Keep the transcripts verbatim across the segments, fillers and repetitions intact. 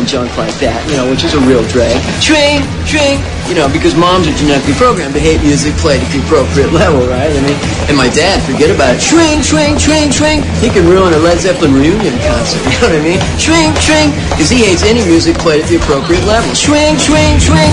and junk like that, you know, which is a real drag. Swing, swing, you know, because moms are genetically programmed to hate music played at the appropriate level, right? I mean, and my dad, forget about it. Swing, swing, swing, swing. He can ruin a Led Zeppelin reunion concert, you know what I mean? Swing, swing, because he hates any music played at the appropriate level. Swing, swing, swing.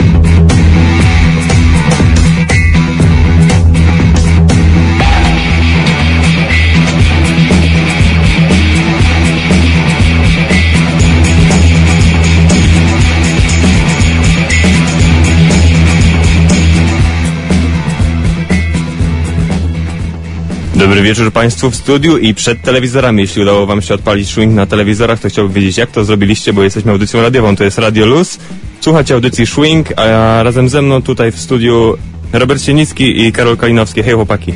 Dobry wieczór Państwu w studiu i przed telewizorami. Jeśli udało Wam się odpalić Swing na telewizorach, to chciałbym wiedzieć, jak to zrobiliście, bo jesteśmy audycją radiową. To jest Radio Luz. Słuchajcie audycji Swing, a razem ze mną tutaj w studiu Robert Sienicki i Karol Kalinowski. Hej chłopaki.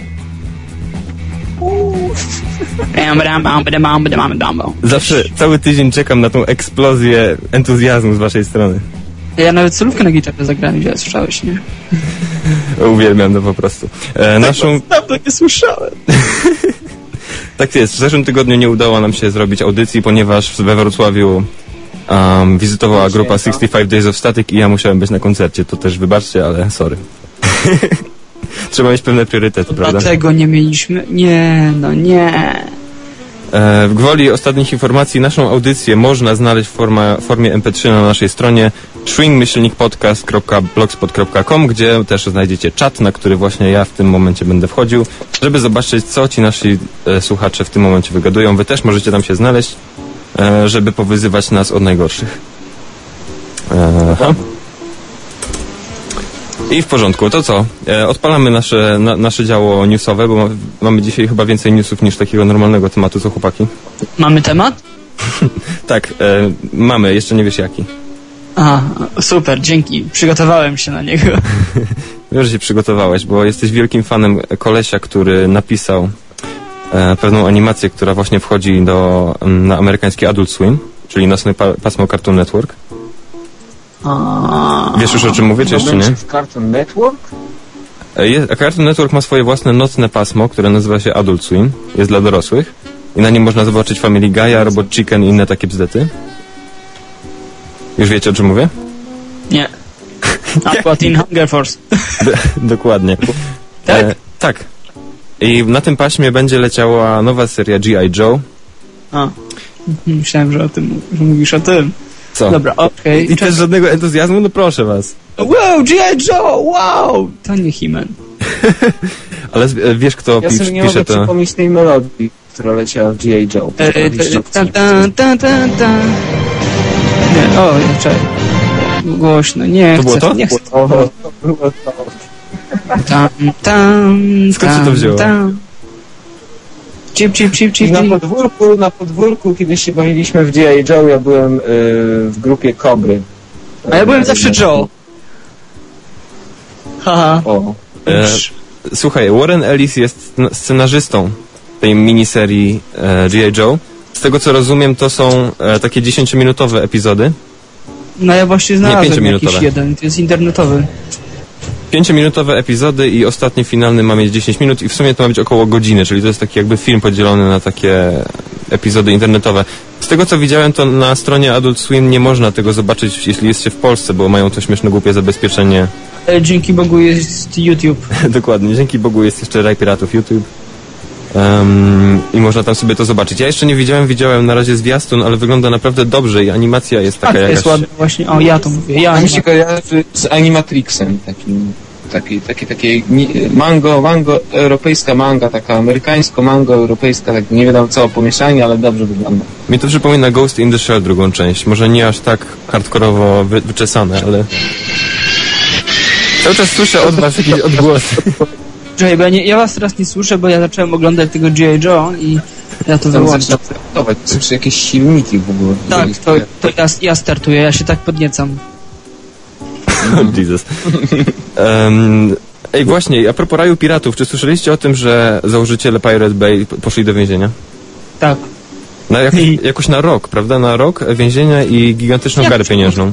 Zawsze cały tydzień czekam na tą eksplozję entuzjazmu z Waszej strony. Ja nawet solówkę na gitarze zagrałem, gdzie słyszałeś, nie? Uwielbiam to po prostu. E, naszą... Tak, dawno nie słyszałem. Tak jest. W zeszłym tygodniu nie udało nam się zrobić audycji, ponieważ we Wrocławiu um, wizytowała grupa sixty-five Days of Static i ja musiałem być na koncercie. To też wybaczcie, ale sorry. Trzeba mieć pewne priorytety, to prawda? Dlatego nie mieliśmy... Nie, no nie... W gwoli ostatnich informacji naszą audycję można znaleźć w forma, formie em pe trzy na naszej stronie swing myślnik podcast kropka blogspot kropka com, gdzie też znajdziecie czat, na który właśnie ja w tym momencie będę wchodził, żeby zobaczyć, co ci nasi e, słuchacze w tym momencie wygadują. Wy też możecie tam się znaleźć, e, żeby powyzywać nas od najgorszych. E, I w porządku, to co? E, odpalamy nasze, na, nasze działo newsowe, bo ma, mamy dzisiaj chyba więcej newsów niż takiego normalnego tematu, co chłopaki? Mamy temat? Tak, e, mamy, jeszcze nie wiesz jaki. A, super, dzięki. Przygotowałem się na niego. Wiem, że się przygotowałeś, bo jesteś wielkim fanem kolesia, który napisał e, pewną animację, która właśnie wchodzi do, na amerykański Adult Swim, czyli nocne pa, pasmo Cartoon Network. A... Wiesz już, o czym mówię, czy jeszcze nie? W Cartoon Network? Jest, a Cartoon Network ma swoje własne nocne pasmo, które nazywa się Adult Swim. Jest dla dorosłych. I na nim można zobaczyć Family Guy'a, Robot Chicken i inne takie bzdety. Już wiecie, o czym mówię? Nie. Aqua Teen Hunger Force. Dokładnie. Tak? E, tak. I na tym paśmie będzie leciała nowa seria G I Joe. A. Myślałem, że o tym, że mówisz o tym. Co? Dobra, okej. Okay. I też żadnego entuzjazmu? No proszę was. Wow, G I Joe, wow! To nie He-Man. Ale wiesz, kto ja pisz, sobie nie pisze mogę to? przypomnieć tej melodii, która leciała w G I Joe. E, ta, ta, ta, ta, ta. Nie, o, czekaj. Głośno, nie to chcę. Było to? Nie chcę. O, to było to. Tam, tam, skąd się to wzięło? Tam. Chip, chip, chip, chip. Na podwórku, na podwórku, kiedy się bawiliśmy w G I Joe, ja byłem y, w grupie Kobry. A ja byłem zawsze Joe. Haha. O. E, słuchaj, Warren Ellis jest scenarzystą tej miniserii e, G I Joe. Z tego co rozumiem, to są e, takie dziesięciominutowe epizody. No ja właśnie znalazłem jakiś pięciominutowe. jeden, to jest internetowy. Pięciominutowe epizody i ostatni finalny ma mieć dziesięć minut i w sumie to ma być około godziny, czyli to jest taki jakby film podzielony na takie epizody internetowe. Z tego co widziałem, to na stronie Adult Swim nie można tego zobaczyć, jeśli jest się w Polsce, bo mają to śmieszne, głupie zabezpieczenie. Ale dzięki Bogu jest YouTube. Dokładnie, dzięki Bogu jest jeszcze Raj Piratów YouTube. Um, I można tam sobie to zobaczyć. Ja jeszcze nie widziałem, widziałem na razie zwiastun, ale wygląda naprawdę dobrze i animacja jest taka tak, jakaś... jest ładna właśnie, o ja to mówię, ja A mi się anima- kojarzy z Animatrixem, takim, taki, taki, takie mango, mango, europejska manga, taka amerykańsko-mango-europejska, tak nie wiadomo co, pomieszanie, ale dobrze wygląda. Mi to przypomina Ghost in the Shell drugą część. Może nie aż tak hardkorowo wy, wyczesane, ale... Cały czas słyszę od was jakieś odgłosy. Czekaj, bo ja, nie, ja was teraz nie słyszę, bo ja zacząłem oglądać tego G I Joe i ja to wyłączam. Słyszę jakieś silniki w ogóle. Tak, to, to ja, ja startuję, ja się tak podniecam. Oh, Jesus. Um, ej, właśnie, a propos Raju Piratów, czy słyszeliście o tym, że założyciele Pirate Bay poszli do więzienia? Tak. Na jak, jakoś na rok, prawda? Na rok więzienia i gigantyczną Jak karę to? pieniężną.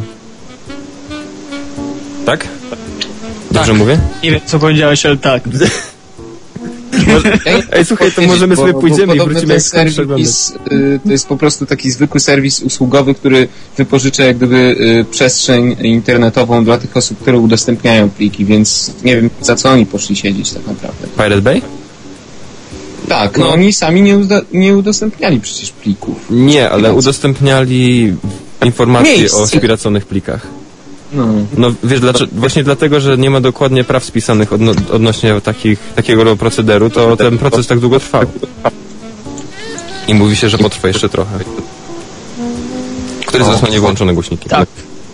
Tak? Dobrze Tak. mówię? Nie wiem, co powiedziałeś, ale tak. Może, ej, słuchaj, to możemy sobie pójdziemy bo, i wrócimy jak serwis, y, to jest po prostu taki zwykły serwis usługowy, który wypożycza jak gdyby y, przestrzeń internetową dla tych osób, które udostępniają pliki, więc nie wiem, za co oni poszli siedzieć tak naprawdę. Pirate Bay? Tak, no, no oni sami nie, uzda- nie udostępniali przecież plików. Nie, ale udostępniali informacje Miejsce. o spiraconych plikach. No, no wiesz, dlaczego, właśnie dlatego, że nie ma dokładnie praw spisanych odno- odnośnie takich, takiego procederu, to ten proces tak długo trwał. I mówi się, że potrwa jeszcze trochę. Który z was ma niewłączone głośniki? Tak.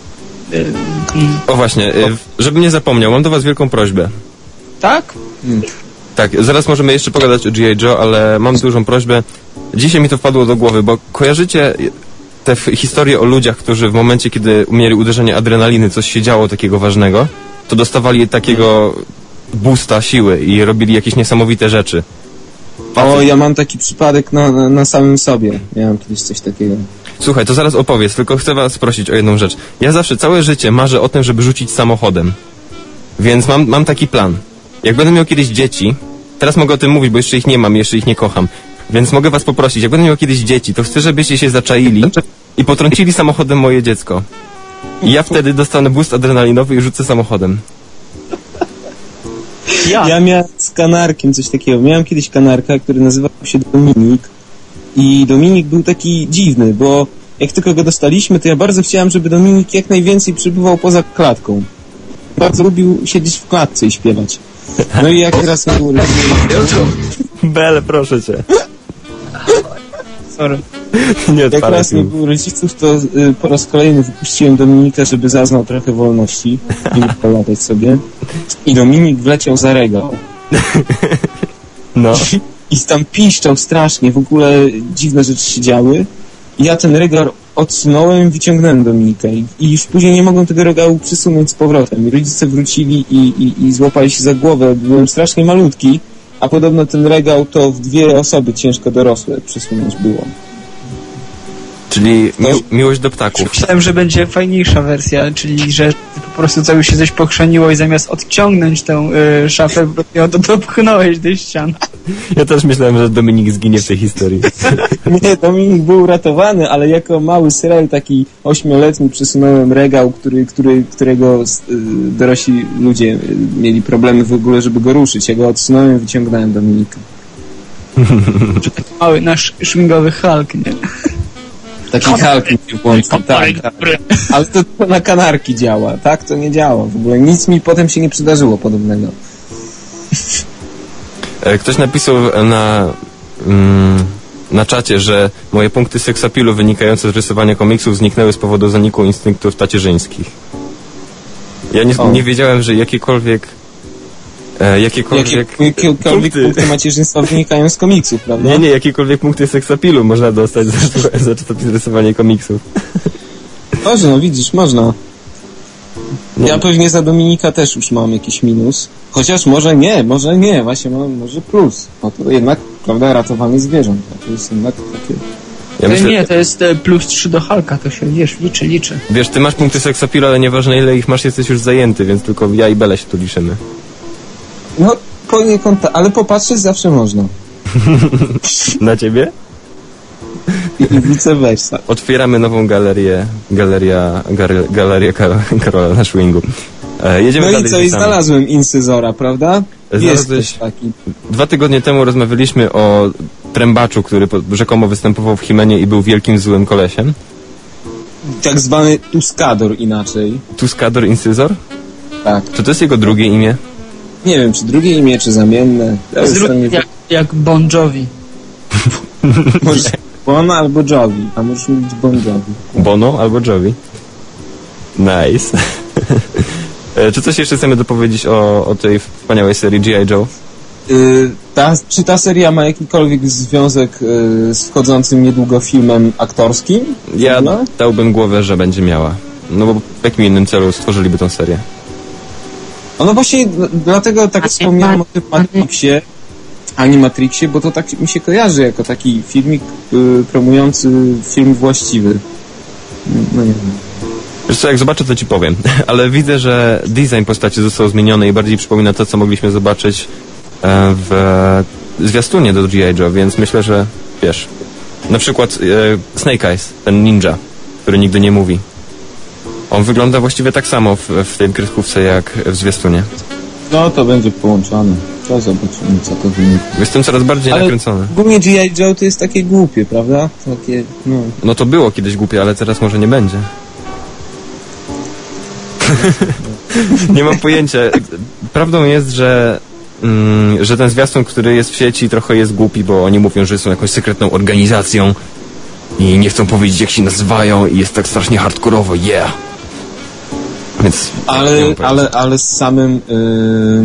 O właśnie, żebym nie zapomniał, mam do was wielką prośbę. Tak? Hmm. Tak, zaraz możemy jeszcze pogadać o G I. Joe, ale mam dużą prośbę. Dzisiaj mi to wpadło do głowy, bo kojarzycie te f- historie o ludziach, którzy w momencie, kiedy mieli uderzenie adrenaliny, coś się działo takiego ważnego, to dostawali takiego boosta siły i robili jakieś niesamowite rzeczy. O, ja mam taki przypadek na, na, na samym sobie. Miałem kiedyś coś takiego. Słuchaj, to zaraz opowiedz, tylko chcę was prosić o jedną rzecz. Ja zawsze całe życie marzę o tym, żeby rzucić samochodem. Więc mam, mam taki plan. Jak będę miał kiedyś dzieci, teraz mogę o tym mówić, bo jeszcze ich nie mam, jeszcze ich nie kocham, więc mogę was poprosić, jak będę miał kiedyś dzieci, to chcę, żebyście się zaczaili i potrącili samochodem moje dziecko. I ja wtedy dostanę boost adrenalinowy i rzucę samochodem. Ja. Ja miałem z kanarkiem coś takiego. Miałem kiedyś kanarka, który nazywał się Dominik i Dominik był taki dziwny, bo jak tylko go dostaliśmy, to ja bardzo chciałem, żeby Dominik jak najwięcej przebywał poza klatką. Bardzo lubił siedzieć w klatce i śpiewać. No i jak raz mi było... Bele, proszę cię. Sorry. Nie Jak odpalaj raz nie film. było rodziców, to y, po raz kolejny wypuściłem Dominika, żeby zaznał trochę wolności i mógł polatać sobie. I Dominik wleciał za regał. No. I tam piszczał strasznie, w ogóle dziwne rzeczy się działy. I ja ten regał odsunąłem i wyciągnąłem Dominika. I, I już później nie mogłem tego regału przysunąć z powrotem. I rodzice wrócili i, i, i złapali się za głowę. Byłem strasznie malutki, a podobno ten regał to w dwie osoby ciężko dorosłe przesunąć było. Czyli mi- miłość do ptaków. Myślałem, że będzie fajniejsza wersja, czyli że po prostu cały się coś pochrzaniło i zamiast odciągnąć tę y, szafę, ją to dopchnąłeś do ścian. Ja też myślałem, że Dominik zginie w tej historii. Nie, Dominik był uratowany, ale jako mały syrel, taki ośmioletni, przesunąłem regał, który, który, którego y, dorośli ludzie y, mieli problemy w ogóle, żeby go ruszyć. Ja go odsunąłem i wyciągnąłem Dominika. Że taki mały nasz szwingowy Hulk, nie? Taki Hulk mi się włączył, tak, tak. Ale to, to na kanarki działa, tak? To nie działa w ogóle. Nic mi potem się nie przydarzyło podobnego. E, Ktoś napisał na, mm, na czacie, że moje punkty seksapilu wynikające z rysowania komiksów zniknęły z powodu zaniku instynktów tacierzyńskich. Ja nie, nie wiedziałem, że jakiekolwiek e, jakiekolwiek, jakiekolwiek punkty, punkty macierzyństwa wynikają z komiksów, prawda? Nie, nie, jakiekolwiek punkty seksapilu można dostać za, za, za rysowanie komiksów. Może, no widzisz, można. No. Ja pewnie za Dominika też już mam jakiś minus. Chociaż może nie, może nie, właśnie mam może plus. No to jednak, prawda, ratowanie zwierząt. To jest jednak takie... Ja To myślę, nie, to jest e, plus trzy do Hulka, to się, wiesz, liczy, liczy. wiesz, ty masz punkty seksapilu, ale nieważne ile ich masz, jesteś już zajęty, więc tylko ja i Bele się tu liczymy. No, poniekąd, ta- ale popatrzeć zawsze można. Na ciebie? I, i vice versa. Otwieramy nową galerię, galeria, galeria, galeria Kar- Karola na Schwingu. E, jedziemy No dalej i co, z i newsami. znalazłem Incyzora, prawda? Jest Znalazłeś- też taki. Dwa tygodnie temu rozmawialiśmy o trębaczu, który po- rzekomo występował w Himenie i był wielkim złym kolesiem. Tak zwany Tuskador inaczej. Tuskador Incyzor? Tak. Czy to jest jego drugie imię? Nie wiem, czy drugie imię, czy zamienne. Ja już tam Zrób nie jak, jak Bon Jovi. Możesz Bon albo Jovi, a możesz mówić Bon Jovi. Bono albo Jovi? Nice. E, Czy coś jeszcze chcemy dopowiedzieć o, o tej wspaniałej serii G I. Joe? Y, ta, czy ta seria ma jakikolwiek związek y, z wchodzącym niedługo filmem aktorskim? Ja No. dałbym głowę, że będzie miała. No bo w jakim innym celu stworzyliby tą serię? No właśnie, d- dlatego tak wspomniałem o tym Matrixie, Animatrixie, bo to tak mi się kojarzy jako taki filmik y, promujący film właściwy. No nie wiem. Wiesz co, jak zobaczę, to ci powiem. Ale widzę, że design postaci został zmieniony i bardziej przypomina to, co mogliśmy zobaczyć w zwiastunie do G I. Joe, więc myślę, że wiesz, na przykład e, Snake Eyes, ten ninja, który nigdy nie mówi. On wygląda właściwie tak samo w, w tej kreskówce jak w zwiastunie. No to będzie połączone. To zobaczymy, co to wynika. Jestem coraz bardziej ale nakręcony. Ogólnie G I. Joe to jest takie głupie, prawda? Takie, no... No to było kiedyś głupie, ale teraz może nie będzie. Nie mam pojęcia. Prawdą jest, że mm, że ten zwiastun, który jest w sieci, trochę jest głupi, bo oni mówią, że są jakąś sekretną organizacją i nie chcą powiedzieć, jak się nazywają i jest tak strasznie hardkorowo, yeah. Więc ale, ale, ale z samym yy,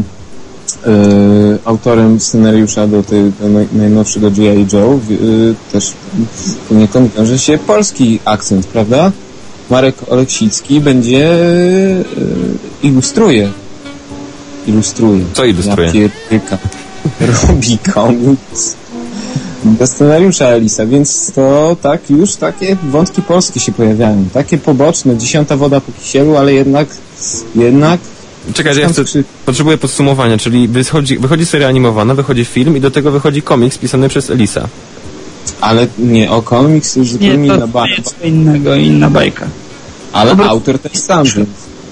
yy, autorem scenariusza do tego najnowszego G I. Joe yy, też poniekąd wiąże się polski akcent, prawda? Marek Oleksicki będzie yy, ilustruje. Ilustruje. Co ilustruje? Ja pierdyka. Robi komiks do scenariusza Elisa, więc to tak już takie wątki polskie się pojawiają. Takie poboczne, dziesiąta woda po kisielu, ale jednak jednak czekaj, ja chcę, potrzebuję podsumowania, czyli wychodzi, wychodzi seria animowana, wychodzi film i do tego wychodzi komiks pisany przez Elisa. Ale nie, o komiks już zupełnie nie, inna bajka. Nie, co innego, inna bajka. Ale Dobra. autor ten sam, więc...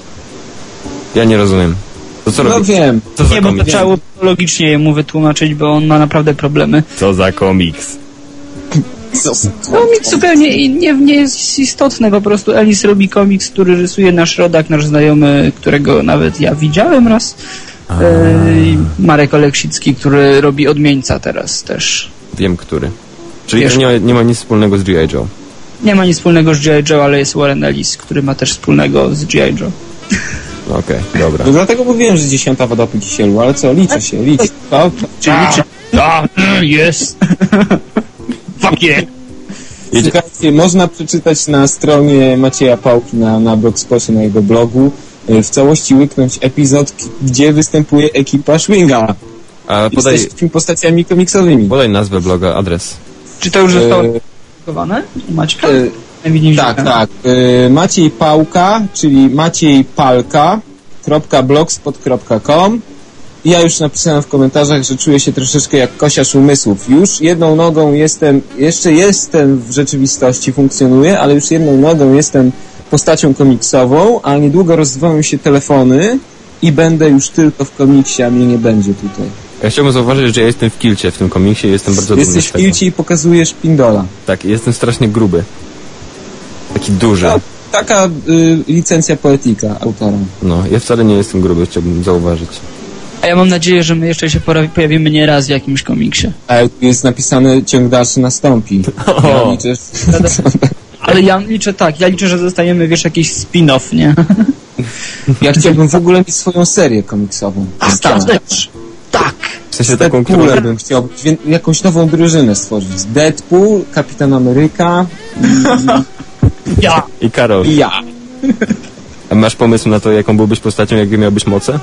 Ja nie rozumiem. To co no robi? wiem. Co za nie, bo to komiks? trzeba logicznie jemu wytłumaczyć, bo on ma naprawdę problemy. Co za komiks? Co za Komiks zupełnie nie, nie jest istotny, po prostu Elis robi komiks, który rysuje nasz rodak, nasz znajomy, którego nawet ja widziałem raz. E, Marek Oleksicki, który robi Odmieńca teraz też. Wiem, który. Czyli Wiesz, to nie, nie ma nic wspólnego z G I. Joe. Nie ma nic wspólnego z G I. Joe, ale jest Warren Ellis, który ma też wspólnego z G I. Joe. Okej, okay, dobra. No dlatego mówiłem, że dziesiąta woda po kisielu, ale co, liczy się, liczy. To, Czy liczy? A, jest. Fuck yeah. Słuchajcie, można przeczytać na stronie Macieja Pałki na, na Blogspocie, na jego blogu, w całości łyknąć epizod, gdzie występuje ekipa Schwinga. A podaj, jesteśmy postaciami komiksowymi. podaj nazwę bloga, adres. Czy to już zostało E, opublikowane? Maćka? e, Nie tak, tak. E, Maciej Pałka, czyli Maciej Palka, blogspot kropka com. Ja już napisałem w komentarzach, że czuję się troszeczkę jak kosiarz umysłów. Już jedną nogą jestem, jeszcze jestem w rzeczywistości, funkcjonuję, ale już jedną nogą jestem postacią komiksową, a niedługo rozwoją się telefony i będę już tylko w komiksie, a mnie nie będzie tutaj. Ja chciałbym zauważyć, że ja jestem w kilcie w tym komiksie i jestem bardzo dumny Jesteś z w tego. kilcie i pokazujesz pindola. Tak, jestem strasznie gruby. Taki duży. No, taka y, licencja poetyka autora. No, ja wcale nie jestem gruby, chciałbym zauważyć. A ja mam nadzieję, że my jeszcze się pojawimy nie raz w jakimś komiksie. A tu jest napisane, ciąg dalszy nastąpi. Ja liczę, Ale ja liczę tak, ja liczę, że dostaniemy, wiesz, jakiś spin-off, nie? ja chciałbym w ogóle mieć swoją serię komiksową. Tak, też. Tak. W sensie Z taką, którą... Deadpoolem bym chciał wie- jakąś nową drużynę stworzyć. Deadpool, Kapitan Ameryka Ja. I Karol. i ja. A masz pomysł na to, jaką byłbyś postacią, jakie miałbyś moce?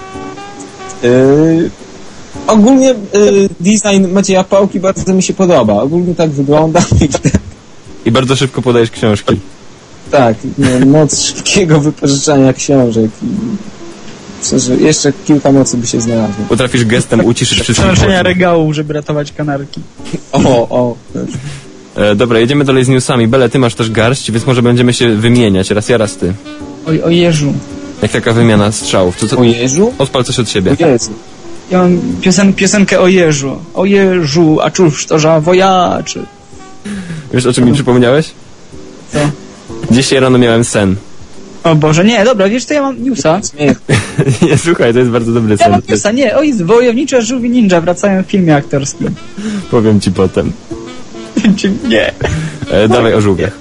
Yy, ogólnie yy, design Macieja Pałki bardzo mi się podoba. Ogólnie tak wygląda. I bardzo szybko podajesz książki. Tak, no, moc szybkiego wypożyczania książek. I myślę, że jeszcze kilka mocy by się znalazło. Potrafisz gestem uciszyć wszystkich. Przenoszenia regałów, żeby ratować kanarki. O, o. E, dobra, jedziemy dalej z newsami. Bele, ty masz też garść, więc może będziemy się wymieniać. Raz ja, raz ty. Oj, o Jeżu. Jak taka wymiana strzałów. Co, co... O Jeżu? Odpal coś od siebie. O Jezu. Ja mam piosen piosenkę o Jeżu. O Jeżu, a cóż to za wojaczy. Wiesz, o czym mi przypomniałeś? Co? Dzisiaj rano miałem sen. O Boże, nie, dobra, wiesz co, ja mam newsa. Nie, Nie, słuchaj, to jest bardzo dobry Ja sen. mam newsa, nie, o jest wojownicze żółwi ninja wracają w filmie aktorskim. Powiem ci potem. Czy nie? E, dawaj o żółwiach.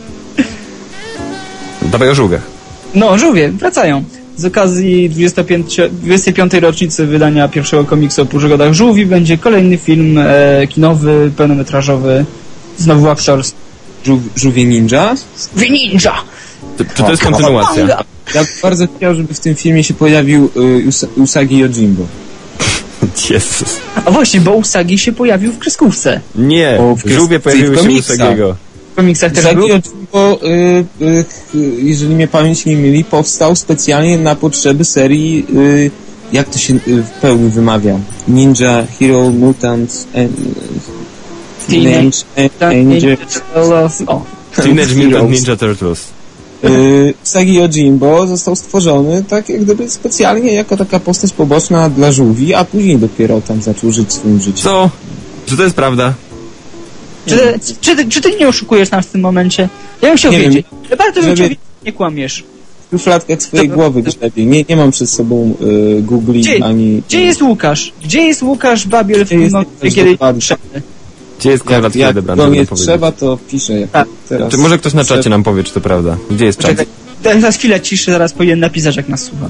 Dawaj o żółwiach. No, żółwie, wracają. Z okazji dwudziestej piątej rocznicy wydania pierwszego komiksu o przygodach żółwi będzie kolejny film e, kinowy, pełnometrażowy, znowu aktorski. żół, żółwie ninja? Żółwie ninja! Czy, czy to jest kontynuacja? Ja bardzo chciał, żeby w tym filmie się pojawił y, Us- Usagi Yojimbo. Jezus. A właśnie, bo Usagi się pojawił w kreskówce. Nie, O, w żółwie w pojawiły się komiksach. Usagiego. W komiksach też Usagi był. Yojimbo, y, y, y, jeżeli mnie pamięć nie myli, powstał specjalnie na potrzeby serii y, jak to się y, w pełni wymawia? Ninja, Hero, Mutant, en, Teenage, Ninja, o. Teenage Mutant Ninja Turtles. y, Usagi Yojimbo został stworzony tak jak gdyby specjalnie jako taka postać poboczna dla żółwi, a później dopiero tam zaczął żyć swoim życiem. Co? Czy to jest prawda? Czy, czy, ty, czy ty nie oszukujesz nas w tym momencie? Ja bym chciał Nie wiedzieć. Ja bardzo bym Żeby- chciał wiedzieć, nie kłamiesz. W szufladkach swojej Dobra. głowy grzebię. Nie, nie mam przed sobą y, Googli Gdzie, ani... gdzie jest Łukasz? Gdzie jest Łukasz Babiel w Gdzie tym jest momencie, Łukasz kiedy dokładnie? szedł? Gdzie jest Konrad Jak, jak Hildebrand? do żeby mnie nam powiedzieć? trzeba, to piszę. Jak Tak. teraz Czy może ktoś na trzeba- czacie nam powie, czy to prawda? Gdzie jest czat? Czekaj, teraz chwilę ciszy, zaraz powinien napisać, jak nas słucha.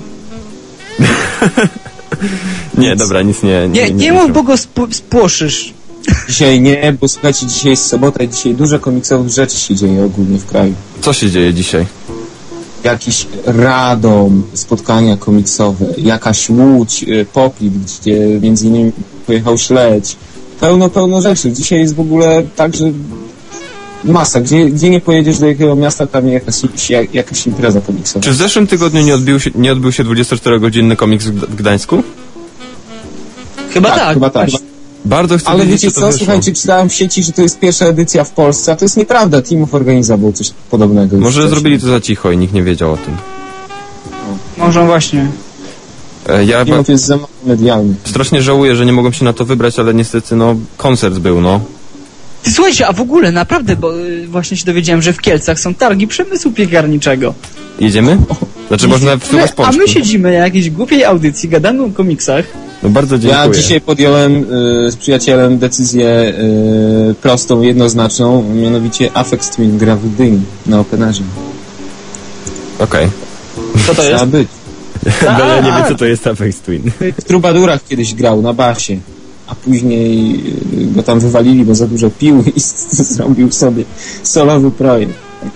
Nie, dobra, nic nie... Nie, nie mów, bo go sp- spłoszysz. Dzisiaj nie, bo słuchajcie, dzisiaj jest sobota i dzisiaj dużo komiksowych rzeczy się dzieje ogólnie w kraju. Co się dzieje dzisiaj? Jakiś Radom, spotkania komiksowe, jakaś Łódź, y, Poplit, gdzie między innymi pojechał Śledź. Pełno, pełno rzeczy. Dzisiaj jest w ogóle tak, że masa. Gdzie, gdzie nie pojedziesz do jakiego miasta, tam jakaś, jakaś impreza komiksowa. Czy w zeszłym tygodniu nie odbył się, nie odbył się dwudziestoczterogodzinny komiks w Gd- w Gdańsku? Chyba Tak, tak. chyba tak. właśnie. Bardzo chcę Ale wiedzieć, wiecie to co, wyszło. słuchajcie, czytałem w sieci, że to jest pierwsza edycja w Polsce, a to jest nieprawda. Teamów organizował coś podobnego. już Może wcześniej. zrobili to za cicho i nikt nie wiedział o tym. Może właśnie. E, Ja ba- Teamów jest za mało medialny. strasznie żałuję, że nie mogłem się na to wybrać, ale niestety, no, koncert był, no. Ty, słuchajcie, a w ogóle, naprawdę, bo y, właśnie się dowiedziałem, że w Kielcach są targi przemysłu piekarniczego. Jedziemy? Znaczy, można wsłuchać A my pączki. siedzimy na jakiejś głupiej audycji, gadamy o komiksach. No bardzo dziękuję. Ja dzisiaj podjąłem y, z przyjacielem decyzję y, prostą, jednoznaczną, mianowicie Aphex Twin gra w Gdyni na Openerze. Okej. Co to jest? Trzeba być. Bele nie wie, co to jest Aphex Twin. W Trubadurach kiedyś grał na basie, a później y, go tam wywalili, bo za dużo pił i zrobił sobie solowy projekt.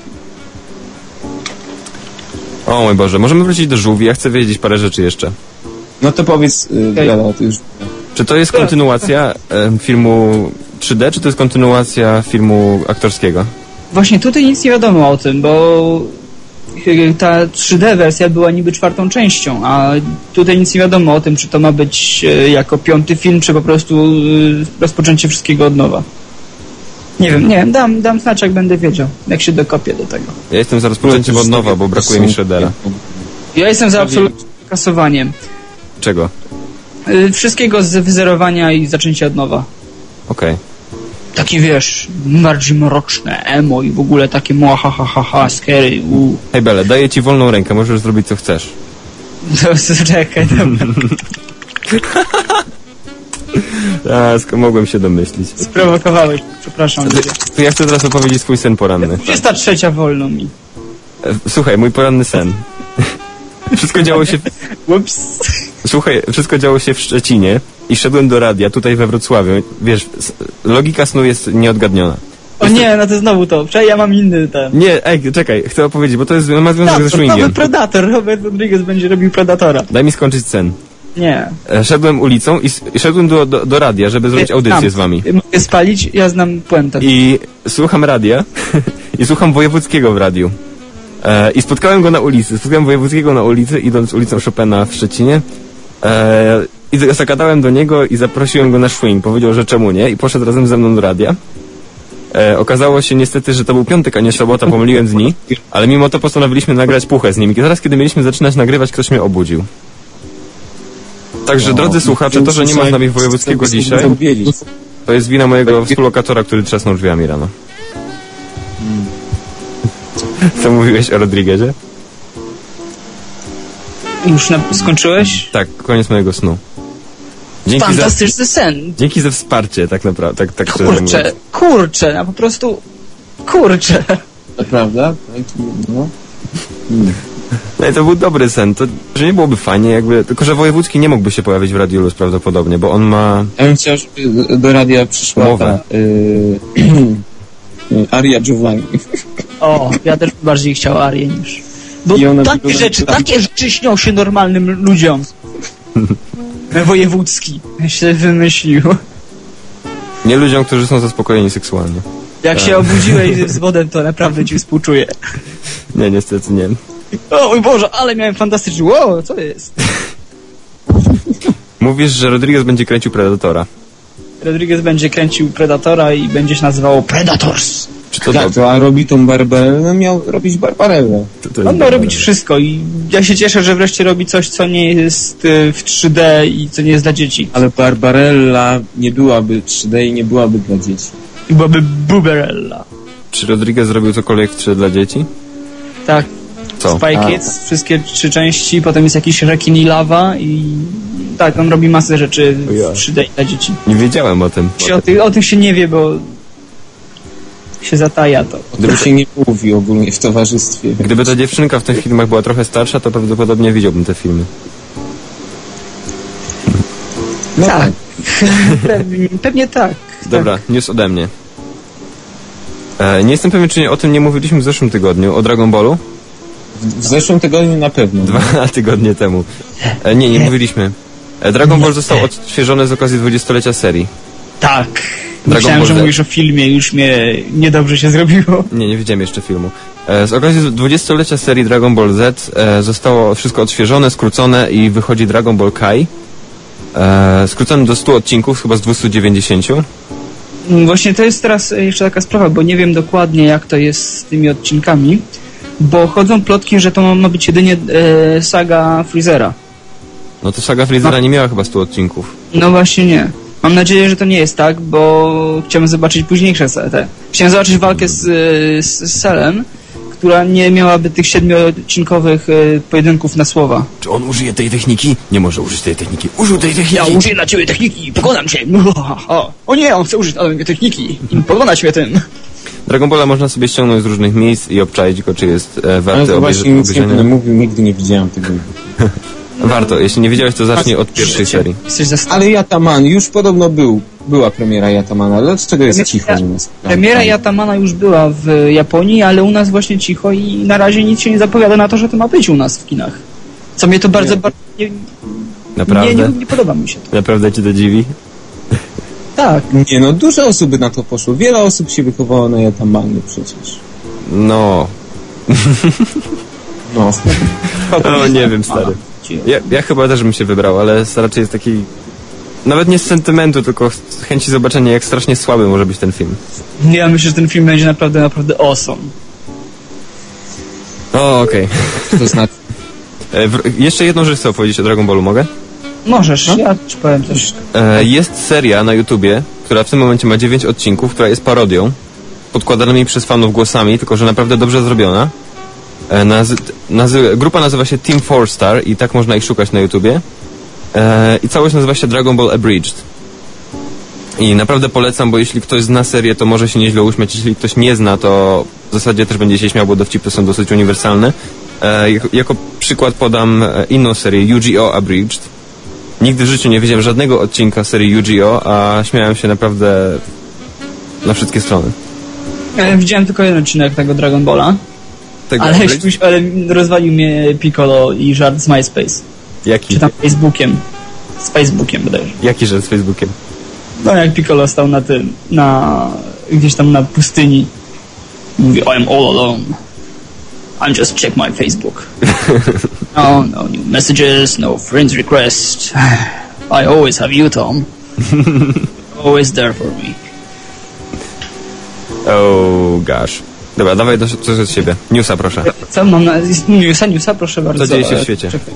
O mój Boże, możemy wrócić do żółwi, ja chcę wiedzieć parę rzeczy jeszcze. No to powiedz, y, Okej. Bela, to już... Czy to jest kontynuacja e, filmu trzy D, czy to jest kontynuacja filmu aktorskiego? Właśnie tutaj nic nie wiadomo o tym, bo y, ta trzy D wersja była niby czwartą częścią, a tutaj nic nie wiadomo o tym, czy to ma być y, jako piąty film, czy po prostu y, rozpoczęcie wszystkiego od nowa. Nie wiem, nie wiem, dam, dam znać, jak będę wiedział, jak się dokopię do tego. Ja jestem za rozpoczęciem od nowa, bo brakuje mi Shreddera. Ja jestem za absolutnym kasowaniem. Czego? Y, wszystkiego z wyzerowania i zaczęcia od nowa. Okej. Takie, wiesz, bardziej mroczne, emo i w ogóle takie mła ha ha ha ha, scary, u. Hej Bele, daję ci wolną rękę, możesz zrobić co chcesz. To czekaj, dobra. A, sk- mogłem się domyślić. Sprowokowałeś, przepraszam. To ja chcę teraz opowiedzieć swój sen poranny. dwudziesta trzecia wolno mi. E, Słuchaj, mój poranny sen. Wszystko działo się... Ups. Słuchaj, wszystko działo się w Szczecinie i szedłem do radia, tutaj we Wrocławiu. Wiesz, s- logika snu jest nieodgadniona. O nie, no to znowu to. Przecież ja mam inny ten. Nie, ej, czekaj, chcę opowiedzieć, bo to jest, ma związek ze Predator, nowy swingiem. Predator. Robert Rodriguez będzie robił Predatora. Daj mi skończyć sen. Nie. E, Szedłem ulicą i s- i szedłem do, do, do radia, żeby zrobić audycję Znam. z wami. Mogę spalić? Ja znam puentę. I słucham radia i słucham Wojewódzkiego w radiu. E, I spotkałem go na ulicy. Spotkałem Wojewódzkiego na ulicy, idąc ulicą Chopina w Szczecinie. E, I zagadałem do niego i zaprosiłem go na swing. Powiedział, że czemu nie, i poszedł razem ze mną do radia. E, okazało się niestety, że to był piątek, a nie sobota, pomyliłem dni, ale mimo to postanowiliśmy nagrać puchę z nim. I zaraz, kiedy mieliśmy zaczynać nagrywać, ktoś mnie obudził. Także, O, drodzy słuchacze, to, że nie ma z nami Wojewódzkiego dzisiaj, to jest wina mojego współlokatora, który trzasnął drzwiami rano. Co mówiłeś o Rodriguezie? Już na... skończyłeś? Tak, koniec mojego snu. Dzięki za, Fantastyczny sen. dzięki za wsparcie, tak naprawdę, tak, tak szczerze Kurczę, mówiąc. kurczę, a po prostu... Kurczę. To prawda? Tak, no. No i to był dobry sen, to że nie byłoby fajnie jakby, tylko że Wojewódzki nie mógłby się pojawić w Radiu Luz prawdopodobnie, bo on ma... Ja bym chciał, żeby do- do radia przyszła Umowę. ta y, y, Aria Giovanni. O, ja też bym bardziej chciał Arię niż... Bo I ona takie wygląda rzeczy, tak. takie rzeczy śnią się normalnym ludziom. Wojewódzki się wymyślił. Nie ludziom, którzy są zaspokojeni seksualnie. Jak się obudziłeś z wodem, to naprawdę ci współczuję. Nie, niestety nie. O mój Boże, ale miałem fantastyczny... Wow, co jest? Mówisz, że Rodriguez będzie kręcił Predatora. Rodriguez będzie kręcił Predatora i będzie się nazywało Predators. Czy to Tak, dobrze? to a robi tą Barbarellę, no miał robić Barbarellę. To, to jest On ma dobre. robić wszystko i ja się cieszę, że wreszcie robi coś, co nie jest y, w trzy D i co nie jest dla dzieci. Ale Barbarella nie byłaby trzy D i nie byłaby dla dzieci. I byłaby Buberella. Czy Rodriguez zrobił cokolwiek w trzy dla dzieci? Tak. Co? Spy A. Kids, wszystkie trzy części, potem jest jakiś rekin i lawa i tak, on robi masę rzeczy Ja. w trzy D dla dzieci. Nie wiedziałem o tym. Się O, ty, o tym się nie wie, bo się zataja to. O tym się nie mówi ogólnie w towarzystwie. Gdyby ta dziewczynka w tych filmach była trochę starsza, to prawdopodobnie widziałbym te filmy. No Tak. tak. Pewnie, pewnie tak. Dobra, news ode mnie. E, nie jestem pewien, czy nie, o tym nie mówiliśmy w zeszłym tygodniu, o Dragon Ballu. W zeszłym tygodniu na pewno. Dwa tygodnie temu. E, nie, nie mówiliśmy. E, Dragon Ball został odświeżony z okazji dwudziestolecia serii. Tak. Dragon Myślałem, Ball że Z. mówisz o filmie, już mnie niedobrze się zrobiło. Nie, nie widziałem jeszcze filmu. E, z okazji dwudziestolecia serii Dragon Ball Z e, zostało wszystko odświeżone, skrócone i wychodzi Dragon Ball Kai. E, skrócony do stu odcinków, chyba z dwieście dziewięćdziesiąt. Właśnie to jest teraz jeszcze taka sprawa, bo nie wiem dokładnie, jak to jest z tymi odcinkami, bo chodzą plotki, że to ma, ma być jedynie e, saga Freezera. No to saga Freezera nie miała chyba stu odcinków. No właśnie nie. Mam nadzieję, że to nie jest tak, bo chciałem zobaczyć późniejsze se- te. Chciałem zobaczyć walkę z, z, z Cellem, która nie miałaby tych siedmioodcinkowych e, pojedynków na słowa. Czy on użyje tej techniki? Nie może użyć tej techniki. Użył tej techniki! Ja użyję dla ciebie techniki, pokonam cię! O, o nie, on chce użyć dla mnie techniki i pokonać mnie tym. Dragon Balla można sobie ściągnąć z różnych miejsc i obczaić go, czy jest e, Ale warty to obejrz- właśnie nic nie obejrzenia. mówił, nigdy nie widziałem tego. Warto. Jeśli nie wiedziałeś, to zacznij od pierwszej serii. Jesteś za stary. Ale Yataman, już podobno był, była premiera Yatamana, ale dlaczego jest cicho u nas? Premiera Yatamana już była w Japonii, ale u nas właśnie cicho i na razie nic się nie zapowiada na to, że to ma być u nas w kinach. Co mnie to bardzo, Nie. bardzo nie, Naprawdę? nie, nie, nie podoba mi się to. Naprawdę cię to dziwi? Tak. Nie no, dużo osób by na to poszło. Wiele osób się wychowało na Yatamanie przecież. No. No. No nie wiem, stary. Ja, ja chyba też bym się wybrał, ale raczej jest taki... Nawet nie z sentymentu, tylko z chęci zobaczenia, jak strasznie słaby może być ten film. Ja myślę, że ten film będzie naprawdę, naprawdę awesome. O, okej. To znaczy, E, w- Jeszcze jedną rzecz chcę opowiedzieć o Dragon Ballu, mogę? Możesz, ja ci powiem też. E, Jest seria na YouTubie, która w tym momencie ma dziewięć odcinków, która jest parodią, podkładanymi przez fanów głosami, tylko że naprawdę dobrze zrobiona. E, nazy- nazy- grupa nazywa się Team Four Star i tak można ich szukać na YouTubie. E, I całość nazywa się Dragon Ball Abridged. I naprawdę polecam, bo jeśli ktoś zna serię, to może się nieźle uśmiać. Jeśli ktoś nie zna, to w zasadzie też będzie się śmiał, bo dowcipy są dosyć uniwersalne. E, jako, jako przykład podam e, inną serię, Yu Gi Oh! Abridged. Nigdy w życiu nie widziałem żadnego odcinka serii Yu Gi Oh!, a śmiałem się naprawdę na wszystkie strony. Ja widziałem tylko jeden odcinek tego Dragon Balla, Tego ale, Abridged? ale rozwalił mnie Piccolo i żart z MySpace. Jaki? Czy tam Facebookiem. Z Facebookiem bodajże. Jaki żart z Facebookiem? No jak Piccolo stał na tym, na... gdzieś tam na pustyni. Mówi, I'm all alone. I'm just check my Facebook. No, no new messages, no friends request. I always have you, Tom. Always there for me. Oh gosh. Dobra, dawaj do, coś od siebie. Newsa, proszę. Co mam na... Newsa, newsa, proszę bardzo. Co dzieje się w świecie? Czekaj.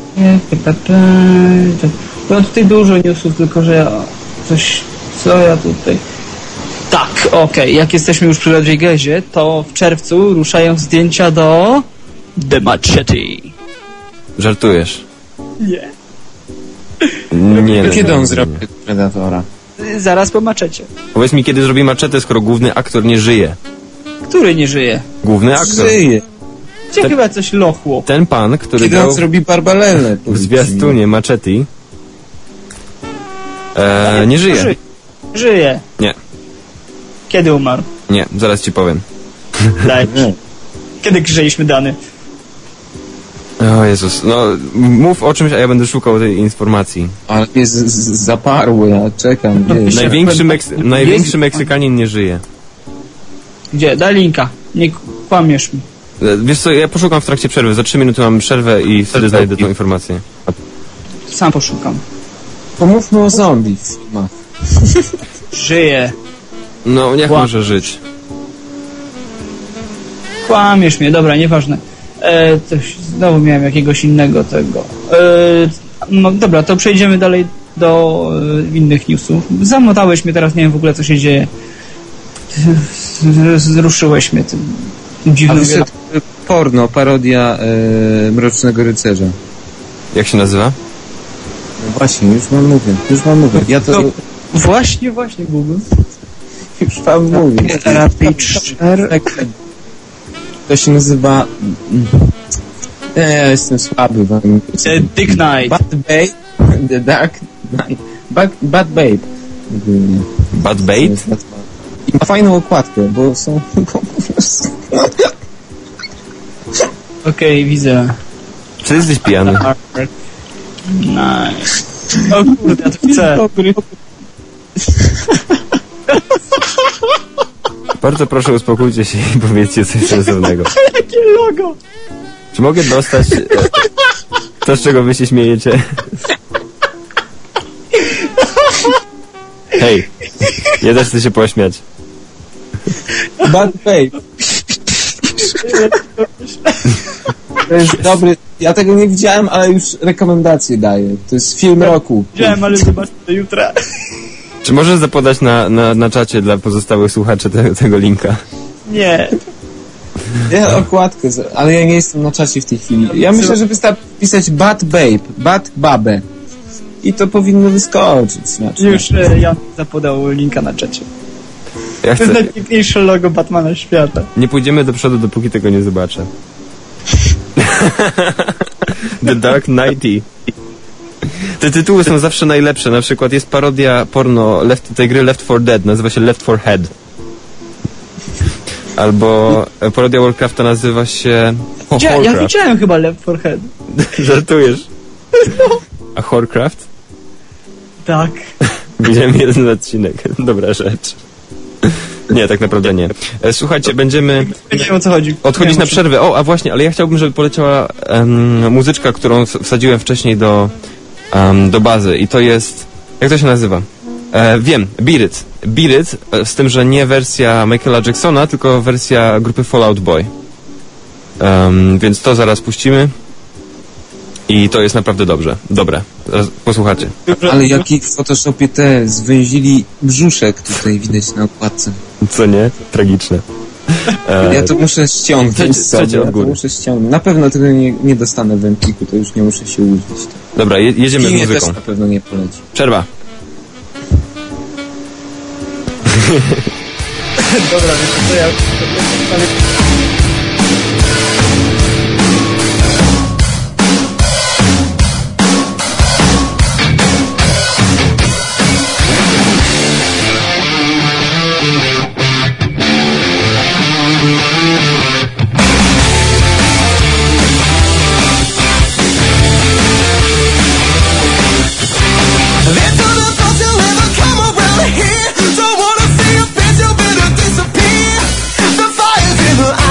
No tutaj dużo newsów, tylko że ja... Coś... Co ja tutaj... Tak, okej. Jak jesteśmy już przy Rodriguezie, to w czerwcu ruszają zdjęcia do... The Machete. Żartujesz. Nie. Nie. kiedy no, on nie. zrobił Predatora? Zaraz po maczecie. Powiedz mi, kiedy zrobi maczetę, skoro główny aktor nie żyje. Który nie żyje? Główny aktor. Żyje. Gdzie Ten- chyba coś lochło. Ten pan, który Kiedy grał on zrobi Barbarellę? w zwiastunie Machete, e, nie żyje. Żyje. Żyje. Nie, Kiedy umarł? nie, zaraz ci powiem. Daj. Nie. Kiedy grzeliśmy dany? O Jezus, no mów o czymś, a ja będę szukał tej informacji. Ale jest z- z- zaparło, ja czekam, wiesz. Największy, Meksy- największy Meksykanin nie żyje. Gdzie? Daj linka. Nie kłamiesz mi. E, Wiesz co, ja poszukam w trakcie przerwy. Za trzy minuty mam przerwę i wtedy znajdę tą informację. Sam poszukam. Pomówmy o zombie w filmach. Żyje. No, jak Ła- może żyć? Kłamiesz mnie, dobra, nieważne. E, to znowu miałem jakiegoś innego tego. E, no dobra, to przejdziemy dalej do e, innych newsów. Zamotałeś mnie teraz, nie wiem w ogóle co się dzieje. Zruszyłeś mnie tym A dziwnym wyszedł porno, parodia e, Mrocznego Rycerza. Jak się nazywa? No właśnie, już wam mówię, już wam mówię. Ja to No. Właśnie, właśnie, Google. już wam mówię. Tak, to się nazywa... Ja, ja jestem słaby wam. The Dick Knight. Bad Babe, The Dark Knight. Bad, Bad Babe. Ogólnie. Bad Bait? I ma fajną okładkę, bo są... Okej, widzę. Czy jesteś pijany? Nice. O kurde, ja to chcę. Dobry. Bardzo proszę, uspokójcie się i powiedzcie coś sensownego. Jakie logo! Czy mogę dostać e, to, z czego wy się śmiejecie? Hej, ja też chcę się pośmiać. Bad Babe. To jest dobry... Ja tego nie widziałem, ale już rekomendacje daję. To jest film roku. Widziałem, ale zobaczę to jutra. Czy możesz zapodać na, na, na czacie dla pozostałych słuchaczy te, tego linka? Nie. Ja okładkę, z- ale ja nie jestem na czacie w tej chwili. Ja myślę, że wystarczy pisać Bad Babe, Bad Babę. I to powinno wyskoczyć. Znaczy. Już e, Jan zapodał linka na czacie. Ja To jest chcę... najpiękniejsze logo Batmana świata. Nie pójdziemy do przodu, dopóki tego nie zobaczę. The Dark Knighty. Te tytuły są zawsze najlepsze. Na przykład jest parodia porno left, tej gry Left four Dead. Nazywa się Left four Head. Albo parodia Warcrafta nazywa się... O, Ja, ja Warcraft. widziałem chyba Left four Head. Żartujesz? A Warcraft? Tak. Widziałem jeden odcinek. Dobra rzecz. Nie, tak naprawdę nie. E, Słuchajcie, będziemy Nie wiem o co chodzi. odchodzić Nie na muszę- przerwę. O, a właśnie, ale ja chciałbym, żeby poleciała em, muzyczka, którą s- wsadziłem wcześniej do, em, do bazy. I to jest... Jak to się nazywa? E, wiem, Beat It. Beat It, e, z tym, że nie wersja Michaela Jacksona, tylko wersja grupy Fall Out Boy. Em, więc to zaraz puścimy. I to jest naprawdę dobrze. Dobre. Zaraz posłuchacie. Ale jaki w Photoshopie te zwęzili brzuszek tutaj widać na okładce. Co nie? Tragiczne. E, Ja to muszę ściągnąć Trzecie- sobie. trzecie od Ja to góry. muszę ściągnąć. Na pewno tego nie, nie dostanę w Empiku, to już nie muszę się łudzić. Dobra, je, jedziemy z Kinie też muzyką. na pewno nie poleci. Przerwa. Dobra, więc to ja... Into the thoughts you'll ever come around here. Don't wanna see your face, you better disappear. The fire's in her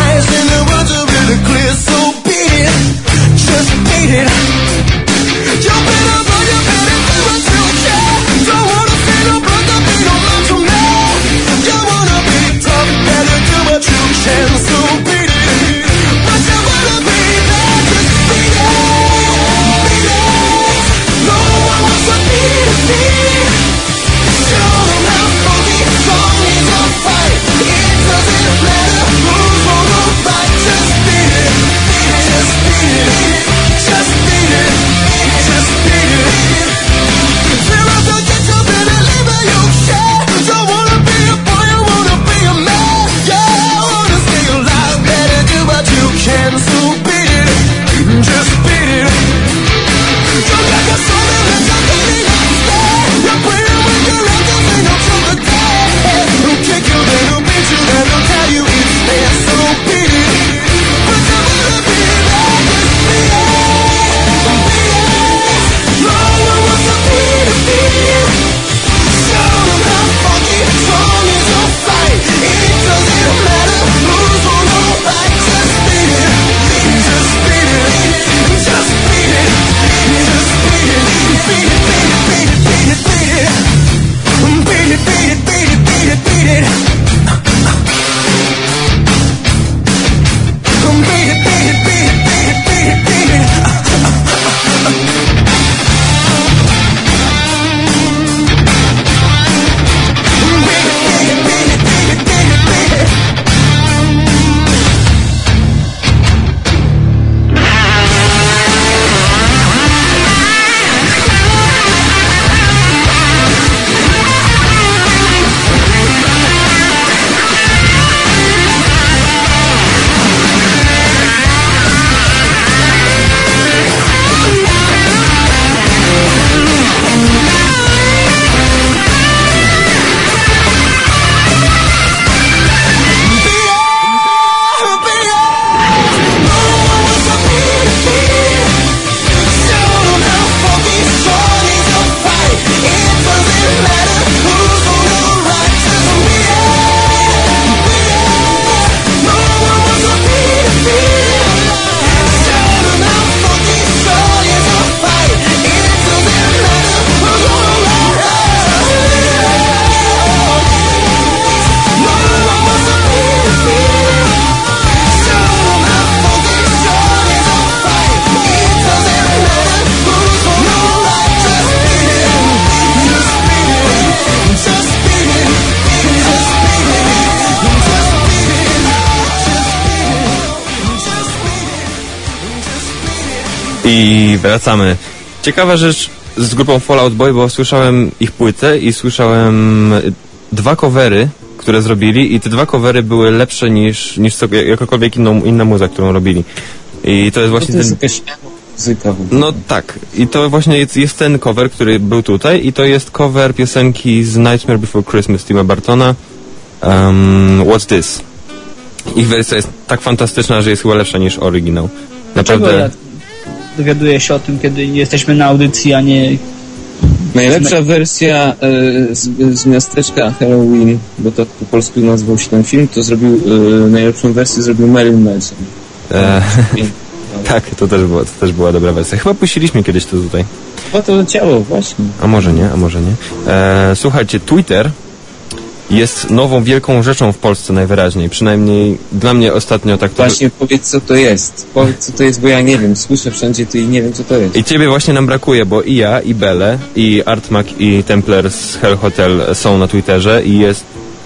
I wracamy. Ciekawa rzecz z grupą Fall Out Boy, bo słyszałem ich płytę i słyszałem dwa covery, które zrobili i te dwa covery były lepsze niż, niż co, jakakolwiek inną, inna muza, którą robili. I to jest właśnie to jest ten... jakaś muzyka w ogóle. No tak. I to właśnie jest, jest ten cover, który był tutaj i to jest cover piosenki z Nightmare Before Christmas Tima Burtona. Um, What's This? Ich wersja jest tak fantastyczna, że jest chyba lepsza niż oryginał. Naprawdę... Ja dowiaduję się o tym, kiedy jesteśmy na audycji, a nie... Najlepsza wersja e, z, z miasteczka Halloween, bo to po polsku nazywał się ten film, to zrobił, e, najlepszą wersję zrobił Marilyn Manson. E, tak, to też, było, to też była dobra wersja. Chyba puściliśmy kiedyś to tutaj. Chyba to leciało, właśnie. A może nie, a może nie. E, słuchajcie, Twitter jest nową wielką rzeczą w Polsce najwyraźniej. Przynajmniej dla mnie ostatnio tak to... Właśnie powiedz, co to jest. Powiedz, co to jest, bo ja nie wiem. Słyszę wszędzie to i nie wiem, co to jest. I ciebie właśnie nam brakuje, bo i ja, i Bele, i Artmak, i Templar z Hell Hotel są na Twitterze i jest...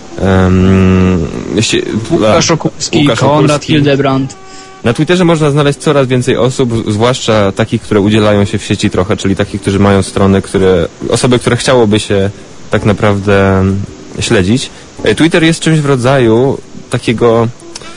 Um, się, Łukasz Okulski, Łukasz Konrad Okulski. Hildebrand. Na Twitterze można znaleźć coraz więcej osób, zwłaszcza takich, które udzielają się w sieci trochę, czyli takich, którzy mają strony, które... Osoby, które chciałoby się tak naprawdę śledzić. Twitter jest czymś w rodzaju takiego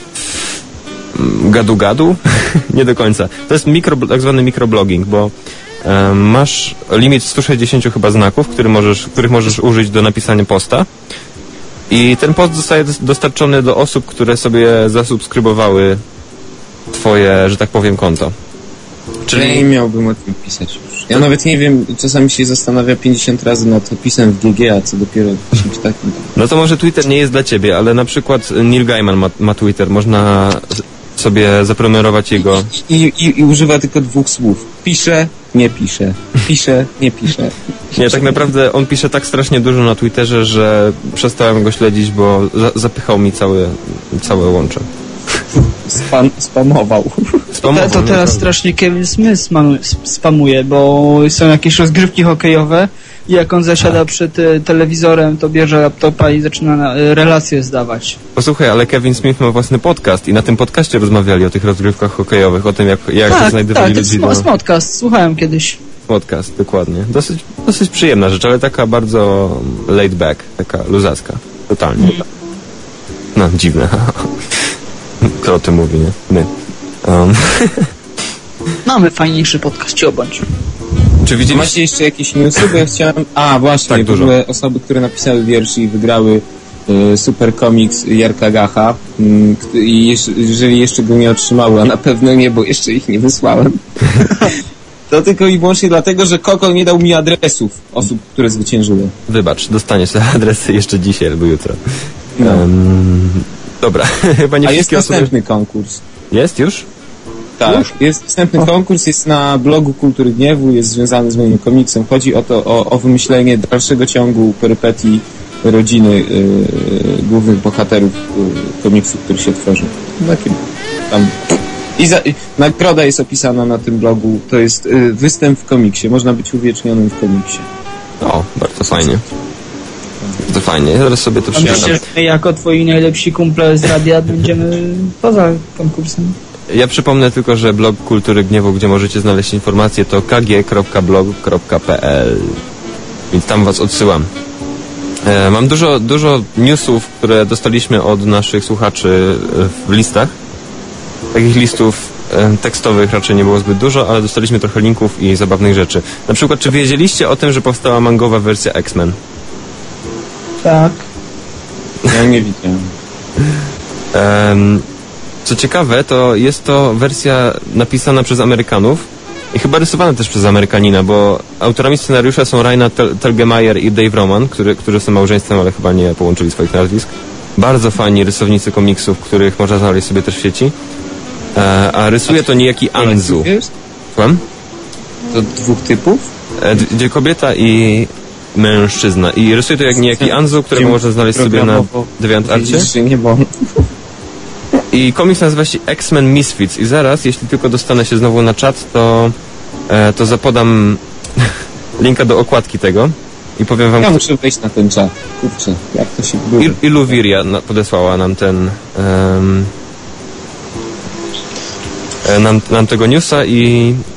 gadu-gadu? Nie do końca. To jest mikro, tak zwany mikroblogging, bo um, masz limit sto sześćdziesiąt chyba znaków, który możesz, których możesz użyć do napisania posta i ten post zostaje dostarczony do osób, które sobie zasubskrybowały twoje, że tak powiem, konto. Czyli ja nie miałbym o tym pisać już. Ja nawet nie wiem, czasami się zastanawia pięćdziesiąt razy nad opisem w G G, a co dopiero czymś takim. No to może Twitter nie jest dla ciebie, ale na przykład Neil Gaiman ma, ma Twitter, można sobie zaprenumerować jego... I, i, I używa tylko dwóch słów. Pisze, nie pisze. Pisze, nie pisze. Nie, tak naprawdę on pisze tak strasznie dużo na Twitterze, że przestałem go śledzić, bo za, zapychał mi całe, całe łącze. Spam, spamował. Spamował, To, to teraz naprawdę. strasznie Kevin Smith spamuje, spamuje, bo są jakieś rozgrywki hokejowe i jak on zasiada Tak. przed e, telewizorem, to bierze laptopa i zaczyna na, e, relacje zdawać. Posłuchaj, ale Kevin Smith ma własny podcast i na tym podcaście rozmawiali o tych rozgrywkach hokejowych, o tym jak, jak tak, znajdowali tak, ludzi to do... jest podcast, słuchałem kiedyś. Podcast, dokładnie. Dosyć, dosyć przyjemna rzecz, ale taka bardzo laid back, taka luzacka. Totalnie. No, dziwne. Kto o tym mówi, nie? My. Um. Mamy fajniejszy podcast, ci obądź. Czy widzieliście... Macie jeszcze jakieś newsy? Bo ja chciałem... A, właśnie, Tak, w dużo. ogóle osoby, które napisały wierszy i wygrały y, Super Comics Jarka Gacha y, i jeszcze, jeżeli jeszcze go nie otrzymały, a na pewno nie, bo jeszcze ich nie wysłałem, to tylko i wyłącznie dlatego, że Kokol nie dał mi adresów osób, które zwyciężyły. Wybacz, dostaniesz te adresy jeszcze dzisiaj albo jutro. No. Um, dobra, chyba nie A jest wszystkie osoby... następny konkurs. Jest już? Tak, Już? jest następny konkurs, jest na blogu Kultury Gniewu, jest związany z moim komiksem. Chodzi o to, o, o wymyślenie dalszego ciągu perypetii rodziny yy, głównych bohaterów yy, komiksu, który się tworzy. Takie tam... I, za, I nagroda jest opisana na tym blogu. To jest yy, występ w komiksie. Można być uwiecznionym w komiksie. O, bardzo fajnie. Bardzo fajnie, ja zaraz sobie to A myślę, przeczytam. że my jako twoi najlepsi kumple z radia będziemy poza konkursem. Ja przypomnę tylko, że blog Kultury Gniewu, gdzie możecie znaleźć informacje, to k g kropka blog kropka p l. Więc tam was odsyłam. E, mam dużo, dużo newsów, które dostaliśmy od naszych słuchaczy e, w listach. Takich listów e, tekstowych raczej nie było zbyt dużo, ale dostaliśmy trochę linków i zabawnych rzeczy. Na przykład, czy wiedzieliście o tym, że powstała mangowa wersja X-Men? Tak. Ja nie widziałem. Um, co ciekawe, to jest to wersja napisana przez Amerykanów i chyba rysowana też przez Amerykanina, bo autorami scenariusza są Raina Tel- Telgemeier i Dave Roman, który, którzy są małżeństwem, ale chyba nie połączyli swoich nazwisk. Bardzo fajni rysownicy komiksów, których można znaleźć sobie też w sieci. E, a rysuje to niejaki Anzu. Jest? Słucham? To dwóch typów? E, d- gdzie kobieta i mężczyzna. I rysuje to jak niejaki Anzu, którego Gdzie można znaleźć sobie na programowo DeviantArcie. Widzisz, że nie bo... I komiks nazywa się X-Men Misfits i zaraz, jeśli tylko dostanę się znowu na czat, to, e, to zapodam linka do okładki tego i powiem wam, Ja kto, muszę wejść na ten czat. Kurczę, jak to się było? Il, Ilu Viria na, podesłała nam ten um, e, nam, nam tego newsa i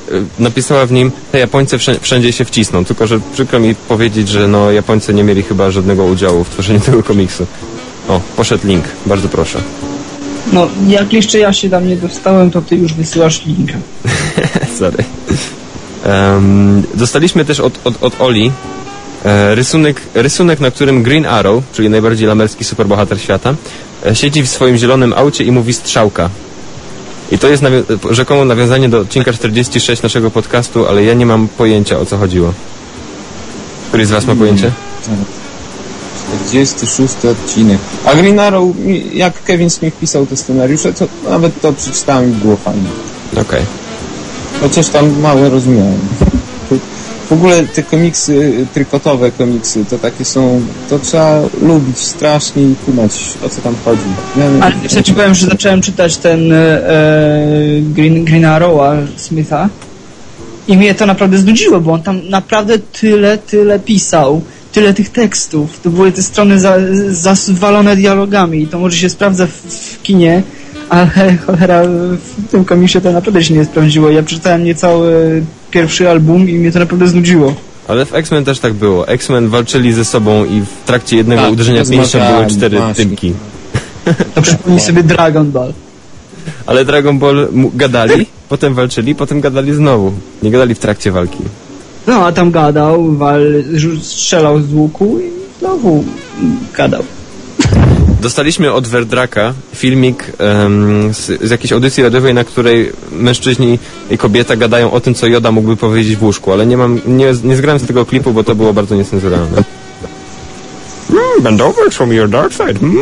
napisała w nim, te Japońcy wszędzie, wszędzie się wcisną, tylko że przykro mi powiedzieć, że no Japońcy nie mieli chyba żadnego udziału w tworzeniu tego komiksu. O, poszedł link, bardzo proszę. No, jak jeszcze ja się tam nie dostałem, to ty już wysyłasz linka. Sorry. Um, dostaliśmy też od, od, od Oli e, rysunek, rysunek, na którym Green Arrow, czyli najbardziej lamerski superbohater świata, e, siedzi w swoim zielonym aucie i mówi strzałka. I to jest nawią- rzekomo nawiązanie do odcinka czterdzieści sześć naszego podcastu, ale ja nie mam pojęcia, o co chodziło. Któryś z was ma pojęcie? czterdziesty szósty odcinek. A Green Arrow, jak Kevin Smith pisał te scenariusze, to nawet to przeczytałem i było fajnie. Okej. Okay. Chociaż tam mało rozumiałem. W ogóle te komiksy, trykotowe komiksy, to takie są, to trzeba lubić strasznie i kumać, o co tam chodzi. Ja, Ale ja ci powiem, że zacząłem czytać ten e, Green, Green Arrowa Smitha i mnie to naprawdę znudziło, bo on tam naprawdę tyle, tyle pisał, tyle tych tekstów. To były te strony za, zawalone dialogami i to może się sprawdza w, w kinie, ale cholera, w tym komiksie to naprawdę się nie sprawdziło. Ja przeczytałem niecały pierwszy album i mnie to naprawdę znudziło. Ale w X-Men też tak było. X-Men walczyli ze sobą i w trakcie jednego tak, uderzenia pięścią były cztery właśnie. dymki. To przypomnij sobie Dragon Ball. Ale Dragon Ball mu- gadali, potem walczyli, potem gadali znowu. Nie gadali w trakcie walki. No, a tam gadał, wal, strzelał z łuku i znowu gadał. Dostaliśmy od Verdraka filmik um, z, z jakiejś audycji radiowej, na której mężczyźni i kobieta gadają o tym, co Yoda mógłby powiedzieć w łóżku, ale nie mam, nie, nie zgrałem z tego klipu, bo to było bardzo niecenzuralne. Mm, bend over, show me your dark side. Mm.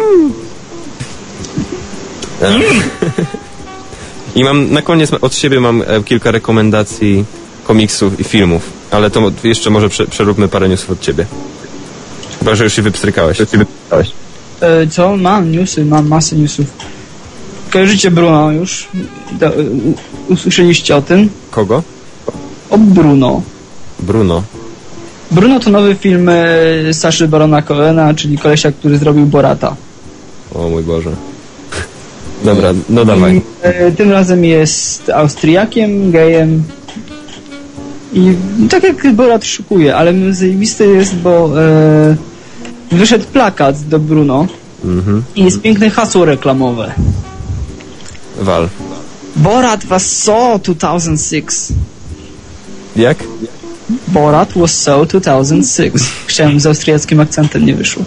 I mam, na koniec od siebie mam e, kilka rekomendacji komiksów i filmów, ale to jeszcze może prze, przeróbmy parę newsów od ciebie. Chyba, że już się wypstrykałeś. E, co? Mam newsy, mam masę newsów. Kojarzycie Bruno już? Do, u, usłyszeliście o tym? Kogo? O Bruno. Bruno. Bruno to nowy film e, Saszy Barona Cohena, czyli kolesia, który zrobił Borata. O mój Boże. Dobra, no dawaj. I, e, tym razem jest Austriakiem, gejem. I tak jak Borat szukuje, ale zajebiste jest, bo e, wyszedł plakat do Bruno Mhm. i jest piękne hasło reklamowe. Wal. Borat was so two thousand six. Jak? Borat was so two thousand six. Chciałem z austriackim akcentem, nie wyszło.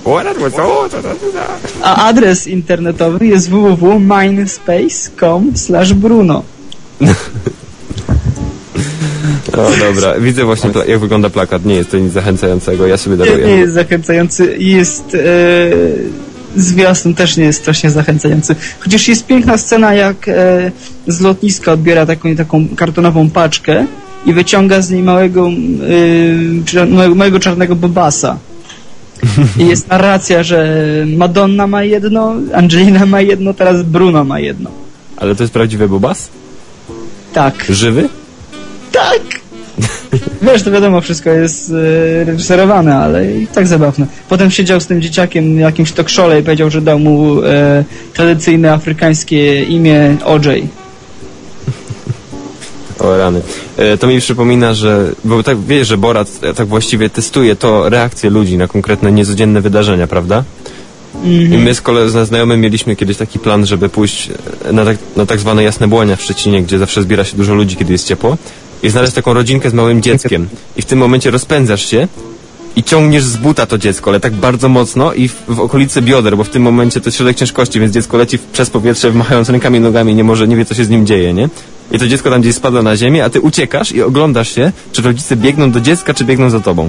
A adres internetowy jest w w w kropka mindspace kropka com slash bruno. O, dobra, widzę właśnie pla- jak wygląda plakat. Nie jest to nic zachęcającego, ja sobie Nie, daruję. nie jest zachęcający. Jest... E, zwiastun też nie jest strasznie zachęcający. Chociaż jest piękna scena, jak e, z lotniska odbiera taką, taką kartonową paczkę i wyciąga z niej małego, e, małego, małego czarnego bobasa. I jest narracja, że Madonna ma jedno, Angelina ma jedno, teraz Bruno ma jedno. Ale to jest prawdziwy Bobas? Tak. Żywy? Tak! Wiesz, to wiadomo, wszystko jest e, reżyserowane, ale i tak zabawne. Potem siedział z tym dzieciakiem w jakimś talk-show'le i powiedział, że dał mu e, tradycyjne afrykańskie imię O J. O rany. E, to mi przypomina, że... Bo tak wiesz, że Borat e, tak właściwie testuje to reakcje ludzi na konkretne niecodzienne wydarzenia, prawda? Mm-hmm. I my z kolei z znajomym mieliśmy kiedyś taki plan, żeby pójść na tak, na tak zwane Jasne Błonia w Szczecinie, gdzie zawsze zbiera się dużo ludzi, kiedy jest ciepło, i znaleźć taką rodzinkę z małym dzieckiem. I w tym momencie rozpędzasz się i ciągniesz z buta to dziecko, ale tak bardzo mocno i w, w okolicy bioder, bo w tym momencie to jest środek ciężkości, więc dziecko leci w, przez powietrze, machając rękami i nogami, nie może, nie wie, co się z nim dzieje, nie? I to dziecko tam gdzieś spada na ziemię, a ty uciekasz i oglądasz się, czy rodzice biegną do dziecka, czy biegną za tobą.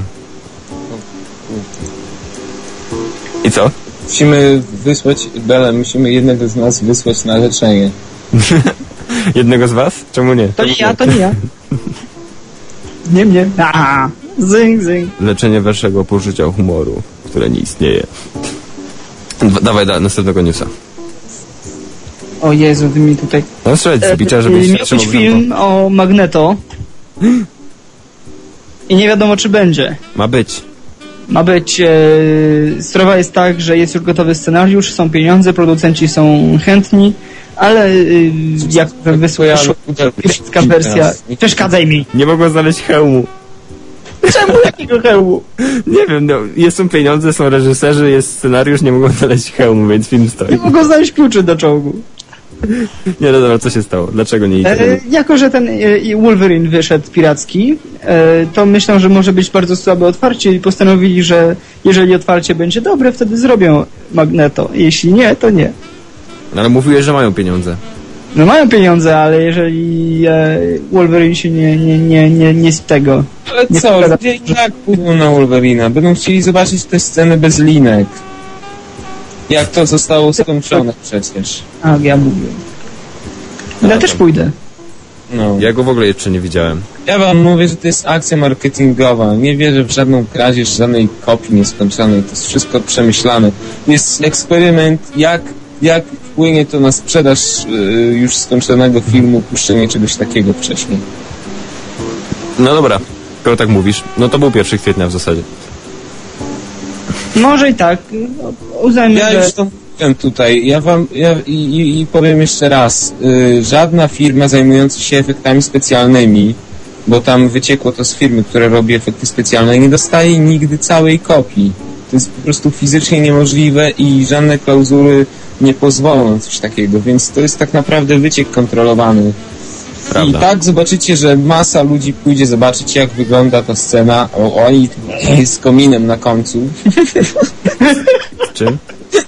I co? Musimy wysłać, Bela, musimy jednego z nas wysłać na leczenie. Jednego z was? Czemu nie? To nie ja, to nie ja. Nie mnie. Aha. Zyng, zyng. Leczenie waszego poczucia humoru, które nie istnieje. D- dawaj da, następnego newsa. O Jezu, ty mi tutaj... No strzelać z bicia, żebyś Miał trzymał być film o Magneto i nie wiadomo, czy będzie. Ma być. Ma być... E, sprawa jest tak, że jest już gotowy scenariusz, są pieniądze, producenci są chętni, ale e, jak wysłała polska wersja... Przeszkadzaj mi! Nie mogą znaleźć hełmu. Czemu jakiego hełmu? Nie wiem, no, jest, są pieniądze, są reżyserzy, jest scenariusz, nie mogą znaleźć hełmu, więc film stoi. Nie mogą znaleźć kluczy do czołgu. Nie, no dobra, co się stało? Dlaczego nie idzie? E, jako, że ten e, Wolverine wyszedł piracki, e, to myślę, że może być bardzo słabe otwarcie i postanowili, że jeżeli otwarcie będzie dobre, wtedy zrobią Magneto. Jeśli nie, to nie. No, ale mówiłeś, że mają pieniądze. No mają pieniądze, ale jeżeli e, Wolverine się nie, nie, nie, nie, nie z tego... Ale nie co, zgadza- ludzie i tak pójdą na Wolverina. Będą chcieli zobaczyć te sceny bez linek. Jak to zostało skończone przecież. A, ja mówię. Ja też pójdę. No. Ja go w ogóle jeszcze nie widziałem. Ja wam mówię, że to jest akcja marketingowa. Nie wierzę w żadną kradzież, żadnej kopii nieskończonej. To jest wszystko przemyślane. Jest eksperyment, jak, jak wpłynie to na sprzedaż y, już skończonego filmu, puszczenie czegoś takiego wcześniej. No dobra, skoro tak mówisz, no to był pierwszy kwietnia w zasadzie. Może i tak. Uznajmy, Ja że... już to mówiłem tutaj. Ja wam ja, i, i, i powiem jeszcze raz. Y, żadna firma zajmująca się efektami specjalnymi, bo tam wyciekło to z firmy, która robi efekty specjalne, nie dostaje nigdy całej kopii. To jest po prostu fizycznie niemożliwe i żadne klauzury nie pozwolą na coś takiego, więc to jest tak naprawdę wyciek kontrolowany. Prawda. I tak zobaczycie, że masa ludzi pójdzie zobaczyć, jak wygląda ta scena. O, oni z kominem na końcu. Z czym?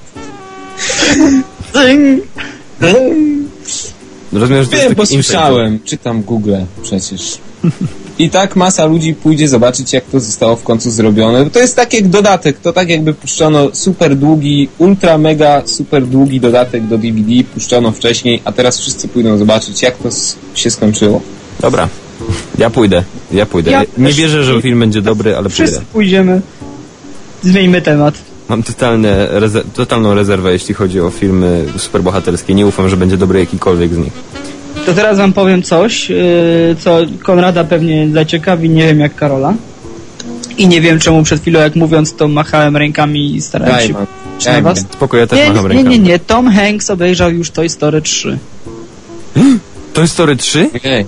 Rozumiem, że to jest Wiem, bo taki słyszałem. Czytam Google przecież. I tak masa ludzi pójdzie zobaczyć, jak to zostało w końcu zrobione. To jest tak jak dodatek. To tak jakby puszczono super długi, ultra mega super długi dodatek do D V D. Puszczono wcześniej, a teraz wszyscy pójdą zobaczyć, jak to s- się skończyło. Dobra, ja pójdę, ja pójdę. Ja nie też. wierzę, że film będzie dobry, ale Wszyscy pójdę. pójdziemy. Zmieńmy temat. Mam totalne, reze- totalną rezerwę, jeśli chodzi o filmy superbohaterskie. Nie ufam, że będzie dobry jakikolwiek z nich. To teraz wam powiem coś, yy, co Konrada pewnie zaciekawi, nie wiem jak Karola. I nie wiem czemu przed chwilą, jak mówiąc, to machałem rękami i starałem Daj, się man. patrzeć na Daj, was. man. Spoko, ja też Nie, macham nie, rękami. nie, nie. Tom Hanks obejrzał już Toy Story trzy. Toy Story trzy? Okej.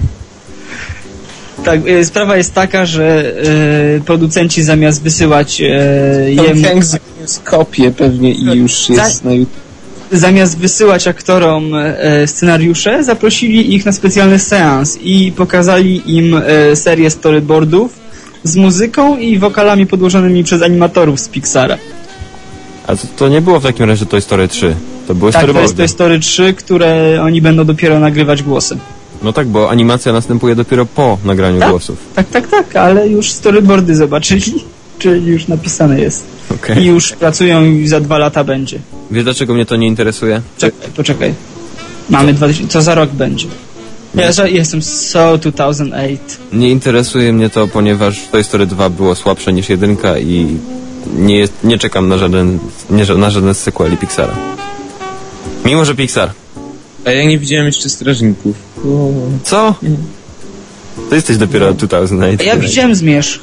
Tak, yy, sprawa jest taka, że yy, producenci zamiast wysyłać yy, Tom jemu... Hanks z kopię pewnie i już jest na YouTube. Zamiast wysyłać aktorom e, scenariusze, zaprosili ich na specjalny seans i pokazali im e, serię storyboardów z muzyką i wokalami podłożonymi przez animatorów z Pixara. A to, to nie było w takim razie Toy Story trzy. To były Tak, to jest storyboardy. Toy Story trzy, które oni będą dopiero nagrywać głosy. No tak, bo animacja następuje dopiero po nagraniu Tak? głosów. Tak, tak, tak, ale już storyboardy zobaczyli, czyli już napisane jest. Okej. I już pracują i za dwa lata będzie. Wiesz, dlaczego mnie to nie interesuje? Czekaj, poczekaj. Mamy dwa tysiące, co za rok będzie? Ja że jestem so dwa tysiące osiem. Nie interesuje mnie to, ponieważ Toy Story dwa było słabsze niż jedynka i nie, jest, nie czekam na żaden, nie, na żaden z sequeli Pixara. Mimo, że Pixar. A ja nie widziałem jeszcze Strażników. Co? To jesteś dopiero dwa tysiące osiem. Ja widziałem Zmierzch.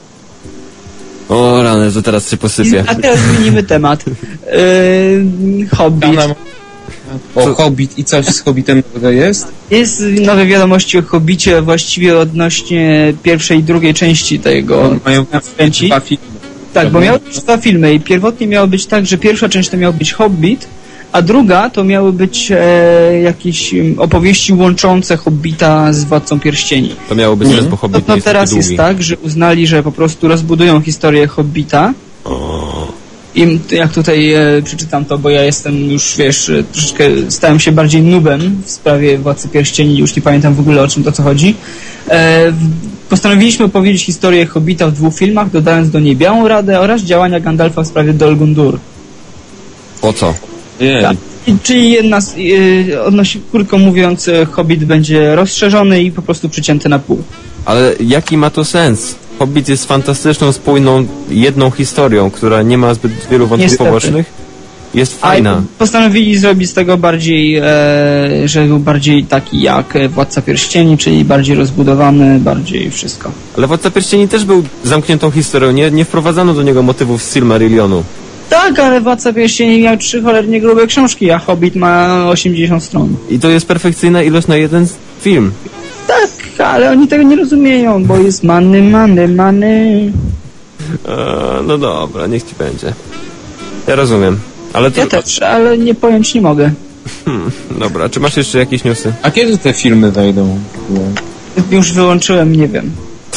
O rany, to teraz się posypie. A teraz zmienimy temat. Yy, Hobbit. Tam, o, Co? Hobbit i coś z Hobbitem nowego jest? Jest nowe wiadomości o Hobbicie właściwie odnośnie pierwszej i drugiej części tego Mają kręci. dwa filmy. Tak, bo miały być dwa filmy i pierwotnie miało być tak, że pierwsza część to miał być Hobbit, a druga to miały być e, jakieś em, opowieści łączące Hobbita z Władcą Pierścieni. To miało być raz, bo Hobbit No, nie no jest teraz taki jest długi. tak, że uznali, że po prostu rozbudują historię Hobbita. I m- jak tutaj e, przeczytam to, bo ja jestem już, wiesz, e, troszeczkę stałem się bardziej nubem w sprawie Władcy Pierścieni, już nie pamiętam w ogóle o czym to co chodzi. E, w- postanowiliśmy opowiedzieć historię Hobbita w dwóch filmach, dodając do niej Białą Radę oraz działania Gandalfa w sprawie Dol Guldur. Po co? Nie. Tak. I, czyli jedna z, e, odnosi, krótko mówiąc, e, Hobbit będzie rozszerzony i po prostu przycięty na pół. Ale jaki ma to sens? Hobbit jest fantastyczną, spójną, jedną historią, która nie ma zbyt wielu wątków Niestety. pobocznych Jest fajna. A postanowili zrobić z tego bardziej, e, że był bardziej taki jak Władca Pierścieni, czyli bardziej rozbudowany, bardziej wszystko. Ale Władca Pierścieni też był zamkniętą historią, nie, nie wprowadzano do niego motywów z Silmarillionu. Tak, ale Władca Pierścieni miał trzy cholernie grube książki, a Hobbit ma osiemdziesiąt stron. I to jest perfekcyjna ilość na jeden film. Tak, ale oni tego nie rozumieją, bo jest many, many, many. Eee, no dobra, niech ci będzie. Ja rozumiem. Ale to... Ja też, ale nie pojąć nie mogę. Hmm, dobra, czy masz jeszcze jakieś newsy? A kiedy te filmy wejdą? Już wyłączyłem, nie wiem.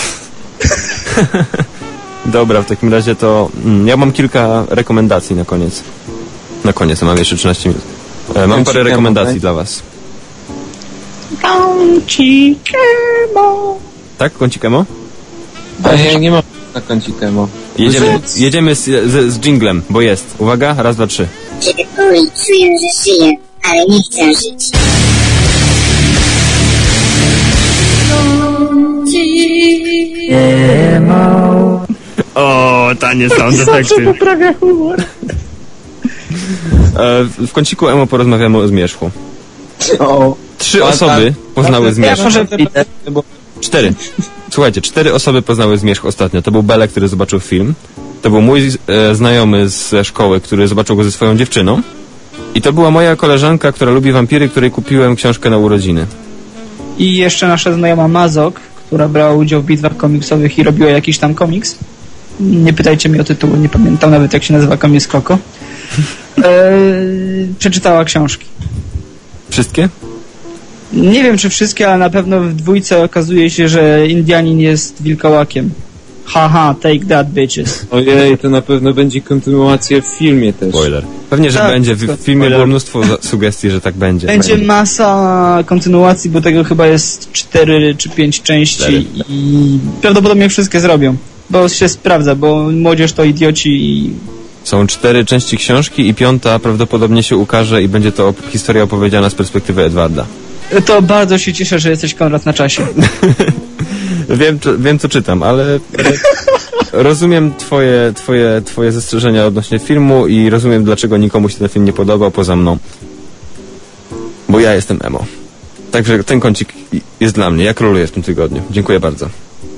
Dobra, w takim razie to... Mm, ja mam kilka rekomendacji na koniec. Na koniec, mam jeszcze trzynaście minut. E, mam parę rekomendacji tak? dla was. Kącikemo. Tak, kącikemo? A ja nie mam na kącikemo. Jedziemy, jedziemy z, z, z dżinglem, bo jest. Uwaga, raz, dwa, trzy. Oj, czuję, że żyję, ale nie chcę żyć. O, tanie sound efekty. Poprawia humor. E, w, w kąciku emo porozmawiamy o zmierzchu. O, Trzy A, osoby tak. poznały zmierzch. Ja może widzę. bo Cztery. Słuchajcie, cztery osoby poznały zmierzch ostatnio. To był Bele, który zobaczył film. To był mój e, znajomy ze szkoły, który zobaczył go ze swoją dziewczyną. I to była moja koleżanka, która lubi wampiry, której kupiłem książkę na urodziny. I jeszcze nasza znajoma Mazok, która brała udział w bitwach komiksowych i robiła jakiś tam komiks. Nie pytajcie mnie o tytuł, nie pamiętam nawet jak się nazywa komiks Koko. E, przeczytała książki. Wszystkie? Nie wiem czy wszystkie, ale na pewno w dwójce okazuje się, że Indianin jest wilkołakiem. Haha, take that bitches. ojej, to na pewno będzie kontynuacja w filmie też. Spoiler. Pewnie, że Tak, będzie. W, w filmie było mnóstwo za- sugestii, że tak będzie. Będzie masa kontynuacji, bo tego chyba jest cztery czy pięć części Cztery. i prawdopodobnie wszystkie zrobią. Bo się sprawdza, bo młodzież to idioci i Są cztery części książki i piąta prawdopodobnie się ukaże i będzie to op- historia opowiedziana z perspektywy Edwarda. to bardzo się cieszę, że jesteś Konrad na czasie. Wiem, czy, wiem co czytam, ale rozumiem twoje, twoje, twoje zastrzeżenia odnośnie filmu i rozumiem, dlaczego nikomu się ten film nie podobał poza mną. Bo ja jestem emo. Także ten kącik jest dla mnie. Ja króluję w tym tygodniu. Dziękuję bardzo.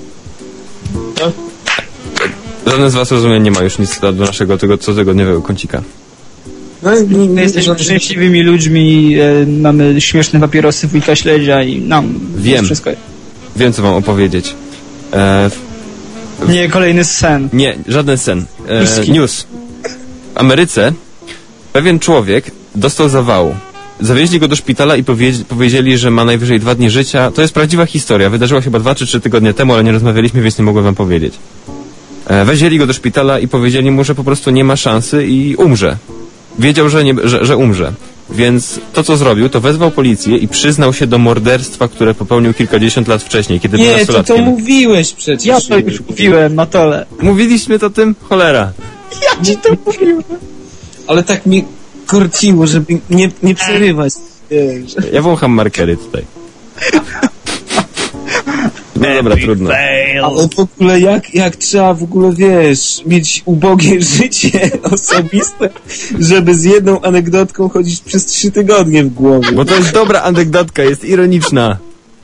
Żaden z was, rozumiem, nie ma już nic do naszego tego cotygodniowego kącika. No, nie, nie, My jesteśmy szczęśliwymi ludźmi, e, mamy śmieszne papierosy wujka śledzia i nam Wiem. wszystko. Wiem, co wam opowiedzieć. E, Nie, kolejny sen. nie, żaden sen. E, Whisky. news. W Ameryce pewien człowiek dostał zawału. Zawieźli go do szpitala i powie- powiedzieli, że ma najwyżej dwa dni życia. To jest prawdziwa historia. Wydarzyła się chyba dwa czy trzy tygodnie temu, ale nie rozmawialiśmy, więc nie mogłem wam powiedzieć. E, weźmieli go do szpitala i powiedzieli mu, że po prostu nie ma szansy i umrze. Wiedział, że, nie, że, że umrze. Więc to, co zrobił, to wezwał policję i przyznał się do morderstwa, które popełnił kilkadziesiąt lat wcześniej, kiedy był Nie, ty nastolatkiem. to mówiłeś przecież. Ja to już mówiłem, Matole. Mówiliśmy to tym? Cholera. Ja ci to mówiłem. Ale tak mnie korciło, żeby nie, nie przerywać. Wiesz. Ja wącham markery tutaj. No dobra, trudno. Ale w ogóle jak, jak trzeba w ogóle, wiesz, mieć ubogie życie osobiste, żeby z jedną anegdotką chodzić przez trzy tygodnie w głowie. Bo to jest dobra anegdotka, jest ironiczna.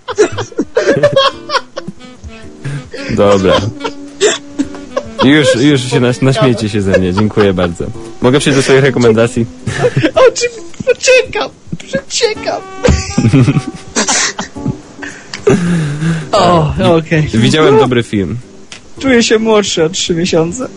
Dobra. Już, już się nas, naśmiejcie się ze mnie, dziękuję bardzo. Mogę przejść do swoich rekomendacji? O czym przeczekam, przeczekam. O, okej. Widziałem dobry film. Czuję się młodszy o trzy miesiące.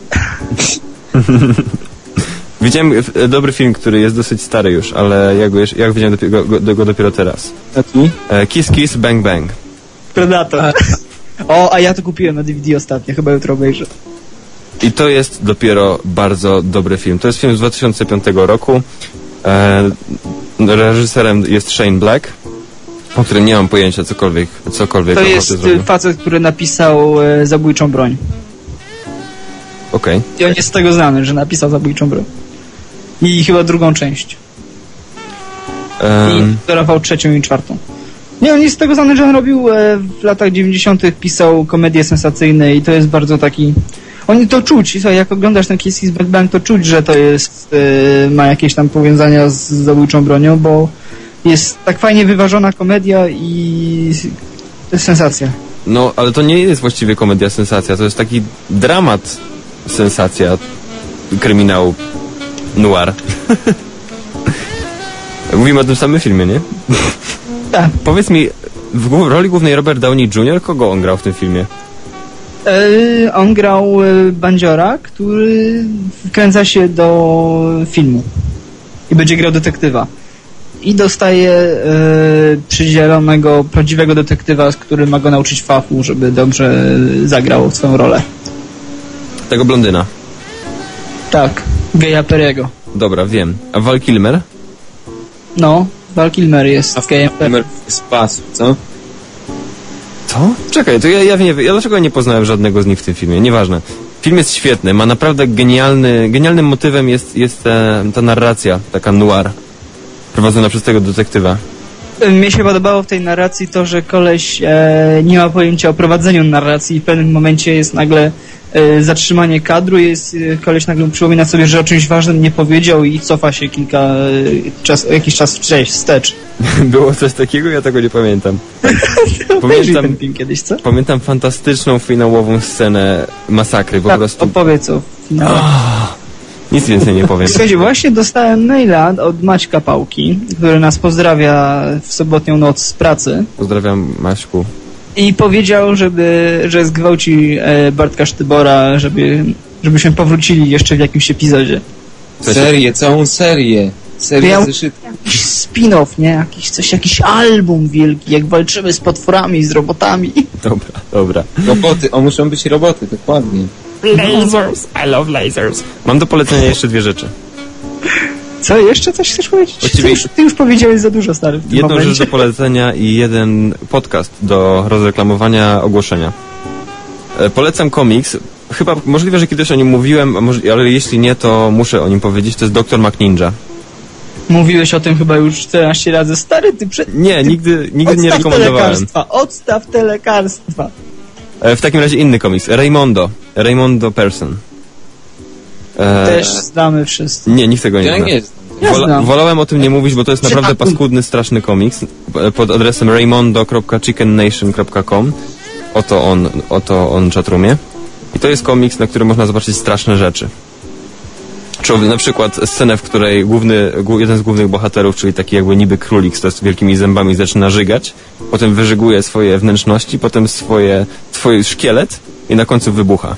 Widziałem e, dobry film, który jest dosyć stary już, ale ja go, jeszcze- ja go widziałem dopiero, go, go, go dopiero teraz. Taki? E, Kiss Kiss Bang Bang. Predator. O, a ja to kupiłem na D V D ostatnio, chyba jutro obejrzę. I to jest dopiero bardzo dobry film. To jest film z dwa tysiące piątego roku. E, reżyserem jest Shane Black, o którym nie mam pojęcia cokolwiek, cokolwiek To o jest chłopcy zrobił. y, facet, który napisał e, Zabójczą broń. Okej. I on jest z tego znany, że napisał Zabójczą broń. I chyba drugą część. Em, I sterował trzecią i czwartą. Nie, on jest z tego znany, że on robił e, w latach dziewięćdziesiątych pisał komedie sensacyjne i to jest bardzo taki... Oni to czuć, słuchaj, jak oglądasz ten Kiss Kiss Bang Bang, to czuć, że to jest, yy, ma jakieś tam powiązania z zabójczą bronią, bo jest tak fajnie wyważona komedia i to jest sensacja. No, ale to nie jest właściwie komedia sensacja, to jest taki dramat sensacja kryminału noir. Mówimy o tym samym filmie, nie? Tak. Powiedz mi, w głó- roli głównej Robert Downey junior, kogo on grał w tym filmie? Yy, on grał yy, bandziora, który wkręca się do filmu i będzie grał detektywa. I dostaje yy, przydzielonego prawdziwego detektywa, który ma go nauczyć fachu, żeby dobrze zagrał swoją rolę. Tego blondyna. Tak, Geja Perego. Dobra, wiem. A Val Kilmer? No, Val Kilmer jest A w gejem. numer z pasu, co? Co? Czekaj, to ja, ja nie wiem, ja dlaczego nie poznałem żadnego z nich w tym filmie, nieważne. Film jest świetny, ma naprawdę genialny, genialnym motywem jest, jest e, ta narracja, taka noir, prowadzona przez tego detektywa. Mnie się podobało w tej narracji to, że koleś e, nie ma pojęcia o prowadzeniu narracji i w pewnym momencie jest nagle e, zatrzymanie kadru, jest e, koleś nagle przypomina sobie, że o czymś ważnym nie powiedział i cofa się kilka e, czas, jakiś czas wcześniej, wstecz. Było coś takiego? Ja tego nie pamiętam. Obejrzyj Pamiętam, ten film kiedyś, co? pamiętam fantastyczną finałową scenę masakry, po Tak, prostu... opowiedz o finale. Nic więcej nie powiem. Słuchajcie, właśnie dostałem maila od Maćka Pałki, który nas pozdrawia w sobotnią noc z pracy Pozdrawiam, Maśku. i powiedział, żeby, że zgwałci e, Bartka Sztybora, żeby, żebyśmy powrócili jeszcze w jakimś epizodzie. Serię, całą serię. Serię Ja- zeszytów. Jakiś spin-off, nie? Jakiś coś, jakiś album wielki, jak walczymy z potworami, z robotami. Dobra, dobra. Roboty, o muszą być roboty, dokładnie. Lasers, I love lasers. Mam do polecenia jeszcze dwie rzeczy. Co, jeszcze coś chcesz powiedzieć? Właściwie- Ty już, ty już powiedziałeś za dużo, stary, w tym Jedną momencie. rzecz do polecenia i jeden podcast do rozreklamowania ogłoszenia. E, Polecam komiks. Chyba możliwe, że kiedyś o nim mówiłem, a może, ale jeśli nie, to muszę o nim powiedzieć. To jest doktor McNinja. Mówiłeś o tym chyba już czternaście razy. Stary, ty przed... Nie, nigdy, nigdy nie Odstaw te rekomendowałem. lekarstwa, odstaw te lekarstwa. E, W takim razie inny komiks. Raymondo. Raymondo Person. E, Też znamy wszyscy. Nie, nikt tego nie Ja zna. nie znam. Ja Wola, znam. wolałem o tym nie mówić, bo to jest naprawdę Czytam. paskudny, straszny komiks e, pod adresem raymondo kropka chicken nation kropka com. Oto on, oto on czatrumie. I to jest komiks, na którym można zobaczyć straszne rzeczy. Czy na przykład scenę, w której główny, głó- jeden z głównych bohaterów, czyli taki jakby niby królik z z wielkimi zębami, zaczyna żygać, potem wyżyguje swoje wnętrzności, potem swoje, swój szkielet i na końcu wybucha.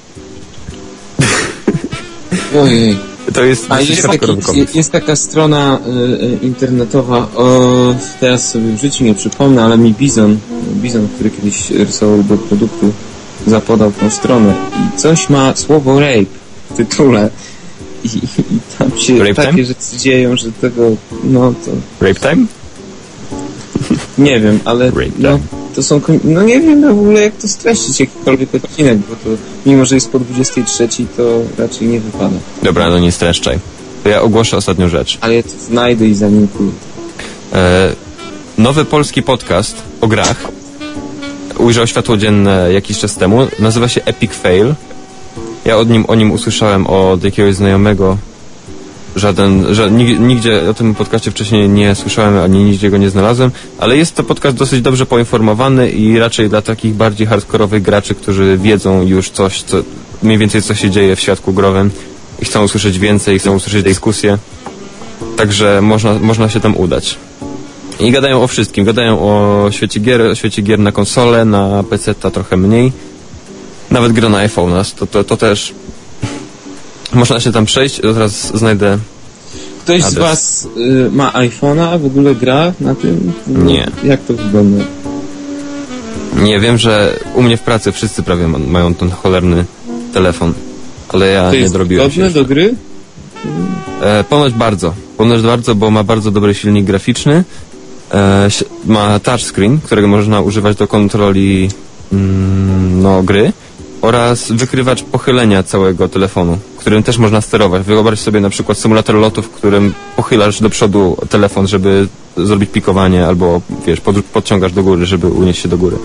Ojej. To jest A dosyć jest, taki, hardkorowy komiks. jest taka strona y, y, internetowa, o, teraz sobie w życiu nie przypomnę, ale mi Bizon, Bizon, który kiedyś rysował do produktu, zapodał tą stronę i coś ma słowo rape w tytule i, i tam się Rape takie time? rzeczy dzieją, że tego, no to Rape Time? nie wiem, ale Rape no, time. to są, kom- no nie wiem no w ogóle jak to streścić, jakikolwiek odcinek, bo to mimo, że jest po dwudziestej trzeciej, to raczej nie wypada. Dobra, no nie streszczaj. To ja ogłoszę ostatnią rzecz. Ale ja to znajdę i zalinkuję. E, nowy polski podcast o grach ujrzał światło dzienne jakiś czas temu. Nazywa się Epic Fail. Ja od nim, o nim usłyszałem od jakiegoś znajomego. Żaden, że nig- nigdzie o tym podcaście wcześniej nie słyszałem, ani nigdzie go nie znalazłem, ale jest to podcast dosyć dobrze poinformowany i raczej dla takich bardziej hardkorowych graczy, którzy wiedzą już coś, co, mniej więcej co się dzieje w świadku growym i chcą usłyszeć więcej, chcą usłyszeć dyskusję. Także można, można się tam udać. I gadają o wszystkim. Gadają o świecie gier, o świecie gier na konsolę, na peceta trochę mniej. Nawet gra na iPhone'a. To, to, to też można się tam przejść. Teraz znajdę... Ktoś z Adres. was y, ma iPhone'a, w ogóle gra na tym? Nie. Jak to wygląda? Nie, wiem, że u mnie w pracy wszyscy prawie ma, mają ten cholerny telefon. Ale ja To nie jest dorobiłem się. godne do gry? E, ponoć bardzo. Ponoć bardzo, bo ma bardzo dobry silnik graficzny. E, si- ma touchscreen, którego można używać do kontroli mm, no, gry oraz wykrywacz pochylenia całego telefonu, którym też można sterować. Wyobraź sobie na przykład symulator lotu, w którym pochylasz do przodu telefon, żeby zrobić pikowanie albo wiesz, pod, podciągasz do góry, żeby unieść się do góry.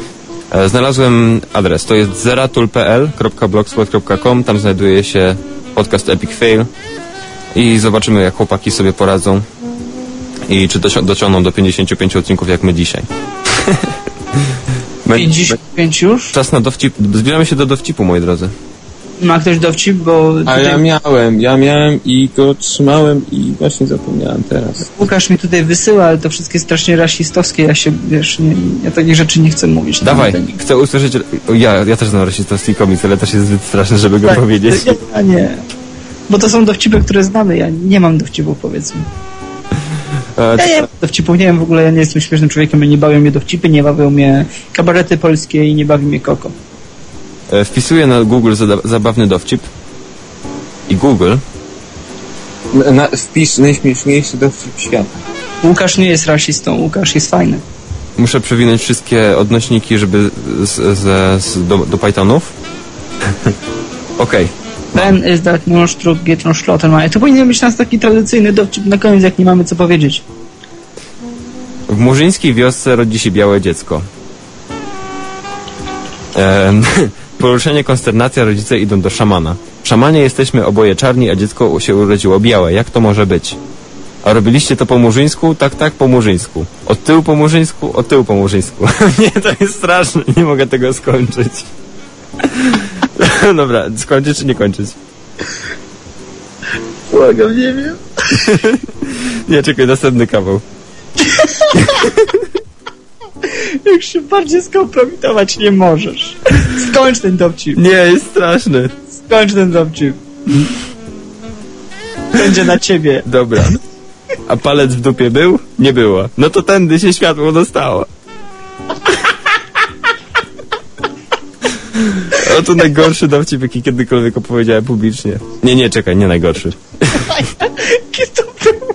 E, znalazłem adres, to jest zeratul kropka p l kropka blogspot kropka com, tam znajduje się podcast Epic Fail i zobaczymy, jak chłopaki sobie poradzą i czy doci- dociągną do pięćdziesięciu pięciu odcinków jak my dzisiaj. pięćdziesiąt pięć już? Czas na dowcip. Zbieramy się do dowcipu, moi drodzy. Ma ktoś dowcip, bo... A tutaj... ja miałem, ja miałem i go trzymałem i właśnie zapomniałem teraz. Łukasz mi tutaj wysyła, ale to wszystkie strasznie rasistowskie, ja się, wiesz, nie, ja takich rzeczy nie chcę mówić. Dawaj, Tam, chcę usłyszeć... O, ja, ja też znam rasistowski komiks, ale też jest zbyt straszny, żeby go tak, powiedzieć. Ja nie. Bo to są dowcipy, które znamy, ja nie mam dowcipów, powiedzmy. E, Ja nie mam dowcipów, nie wiem, w ogóle ja nie jestem śmiesznym człowiekiem, nie bawią mnie dowcipy, nie bawią mnie kabarety polskie i nie bawi mnie Koko. e, wpisuję na Google zada- zabawny dowcip i Google... Na, na, wpisz najśmieszniejszy dowcip świata. Łukasz nie jest rasistą, Łukasz jest fajny. Muszę przewinąć wszystkie odnośniki, żeby z, z, z, do, do Pythonów. Okej. Ten is that Nordstruk geht von Schlottenmeier. To powinien być nas taki tradycyjny dowcip na koniec, jak nie mamy co powiedzieć. W murzyńskiej wiosce rodzi się białe dziecko. Ehm, poruszenie, konsternacja, rodzice idą do szamana. W szamanie jesteśmy oboje czarni, a dziecko się urodziło białe. Jak to może być? A robiliście to po murzyńsku? Tak, tak, po murzyńsku. Od tyłu po murzyńsku? Od tyłu po murzyńsku. Nie, to jest straszne. Nie mogę tego skończyć. Dobra, skończyć czy nie kończyć? Błagam, nie wiem. Nie, czekaj, następny kawał. Już się bardziej skompromitować nie możesz. Skończ ten dowcip. Nie, jest straszny. Skończ ten dowcip. Będzie na ciebie. Dobra. A palec w dupie był? Nie było. No to tędy się światło dostało. O, to najgorszy dowcip, jaki kiedykolwiek opowiedziałem publicznie. Nie, nie, czekaj, nie najgorszy. Jakie to było?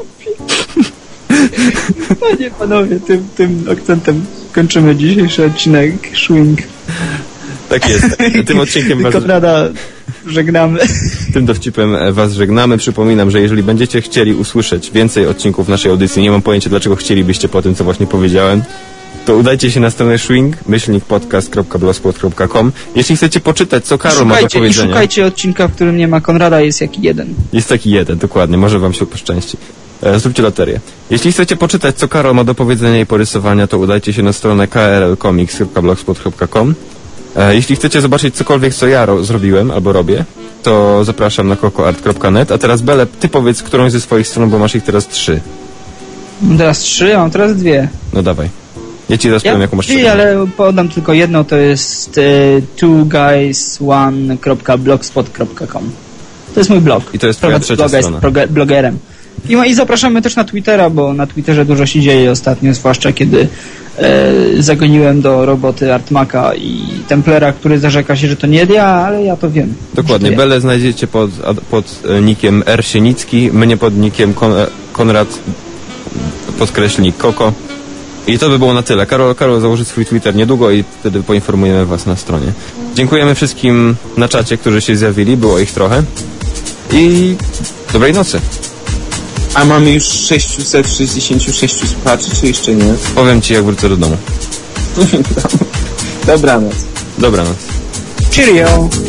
Panie, panowie, tym, tym akcentem kończymy dzisiejszy odcinek Swing. Tak jest. Tym odcinkiem was, Konrada żegnamy. tym dowcipem was żegnamy. Przypominam, że jeżeli będziecie chcieli usłyszeć więcej odcinków naszej audycji, nie mam pojęcia, dlaczego chcielibyście po tym, co właśnie powiedziałem, to udajcie się na stronę swing myślnik podcast kropka blogspot kropka com. Jeśli chcecie poczytać, co Karol ma do I powiedzenia. szukajcie odcinka, w którym nie ma Konrada, jest jaki jeden. Jest taki jeden, dokładnie, może wam się poszczęści. E, zróbcie loterię. Jeśli chcecie poczytać, co Karol ma do powiedzenia i porysowania, to udajcie się na stronę k r l comics kropka blogspot kropka com. E, jeśli chcecie zobaczyć cokolwiek, co ja ro- zrobiłem albo robię, to zapraszam na cocoart kropka net. A teraz, Bele, ty powiedz którąś ze swoich stron, bo masz ich teraz trzy. Mam teraz trzy, a mam teraz dwie. No dawaj. Ja ci zaraz Ja powiem, jaką masz dwie, trzecią. ale podam tylko jedną, to jest e, two guys one kropka blogspot kropka com. To jest mój blog. I to jest twoja Prowadzę trzecia bloga, strona. jest proge- blogerem. I, I zapraszamy też na Twittera, bo na Twitterze dużo się dzieje ostatnio, zwłaszcza kiedy e, zagoniłem do roboty Artmaka i Templera, który zarzeka się, że to nie ja, ale ja to wiem. Dokładnie. Że to ja. Belę znajdziecie pod, ad- pod e, nickiem R. Sienicki, mnie pod nickiem Kon- e, Konrad podkreślnik Koko. I to by było na tyle. Karol, Karol założy swój Twitter niedługo i wtedy poinformujemy was na stronie. Dziękujemy wszystkim na czacie, którzy się zjawili. Było ich trochę. I dobrej nocy. A mamy już sześćset sześćdziesiąt sześć słuchaczy, czy jeszcze nie? Powiem ci, jak wrócę do domu. Dobranoc. Dobranoc. Cheerio!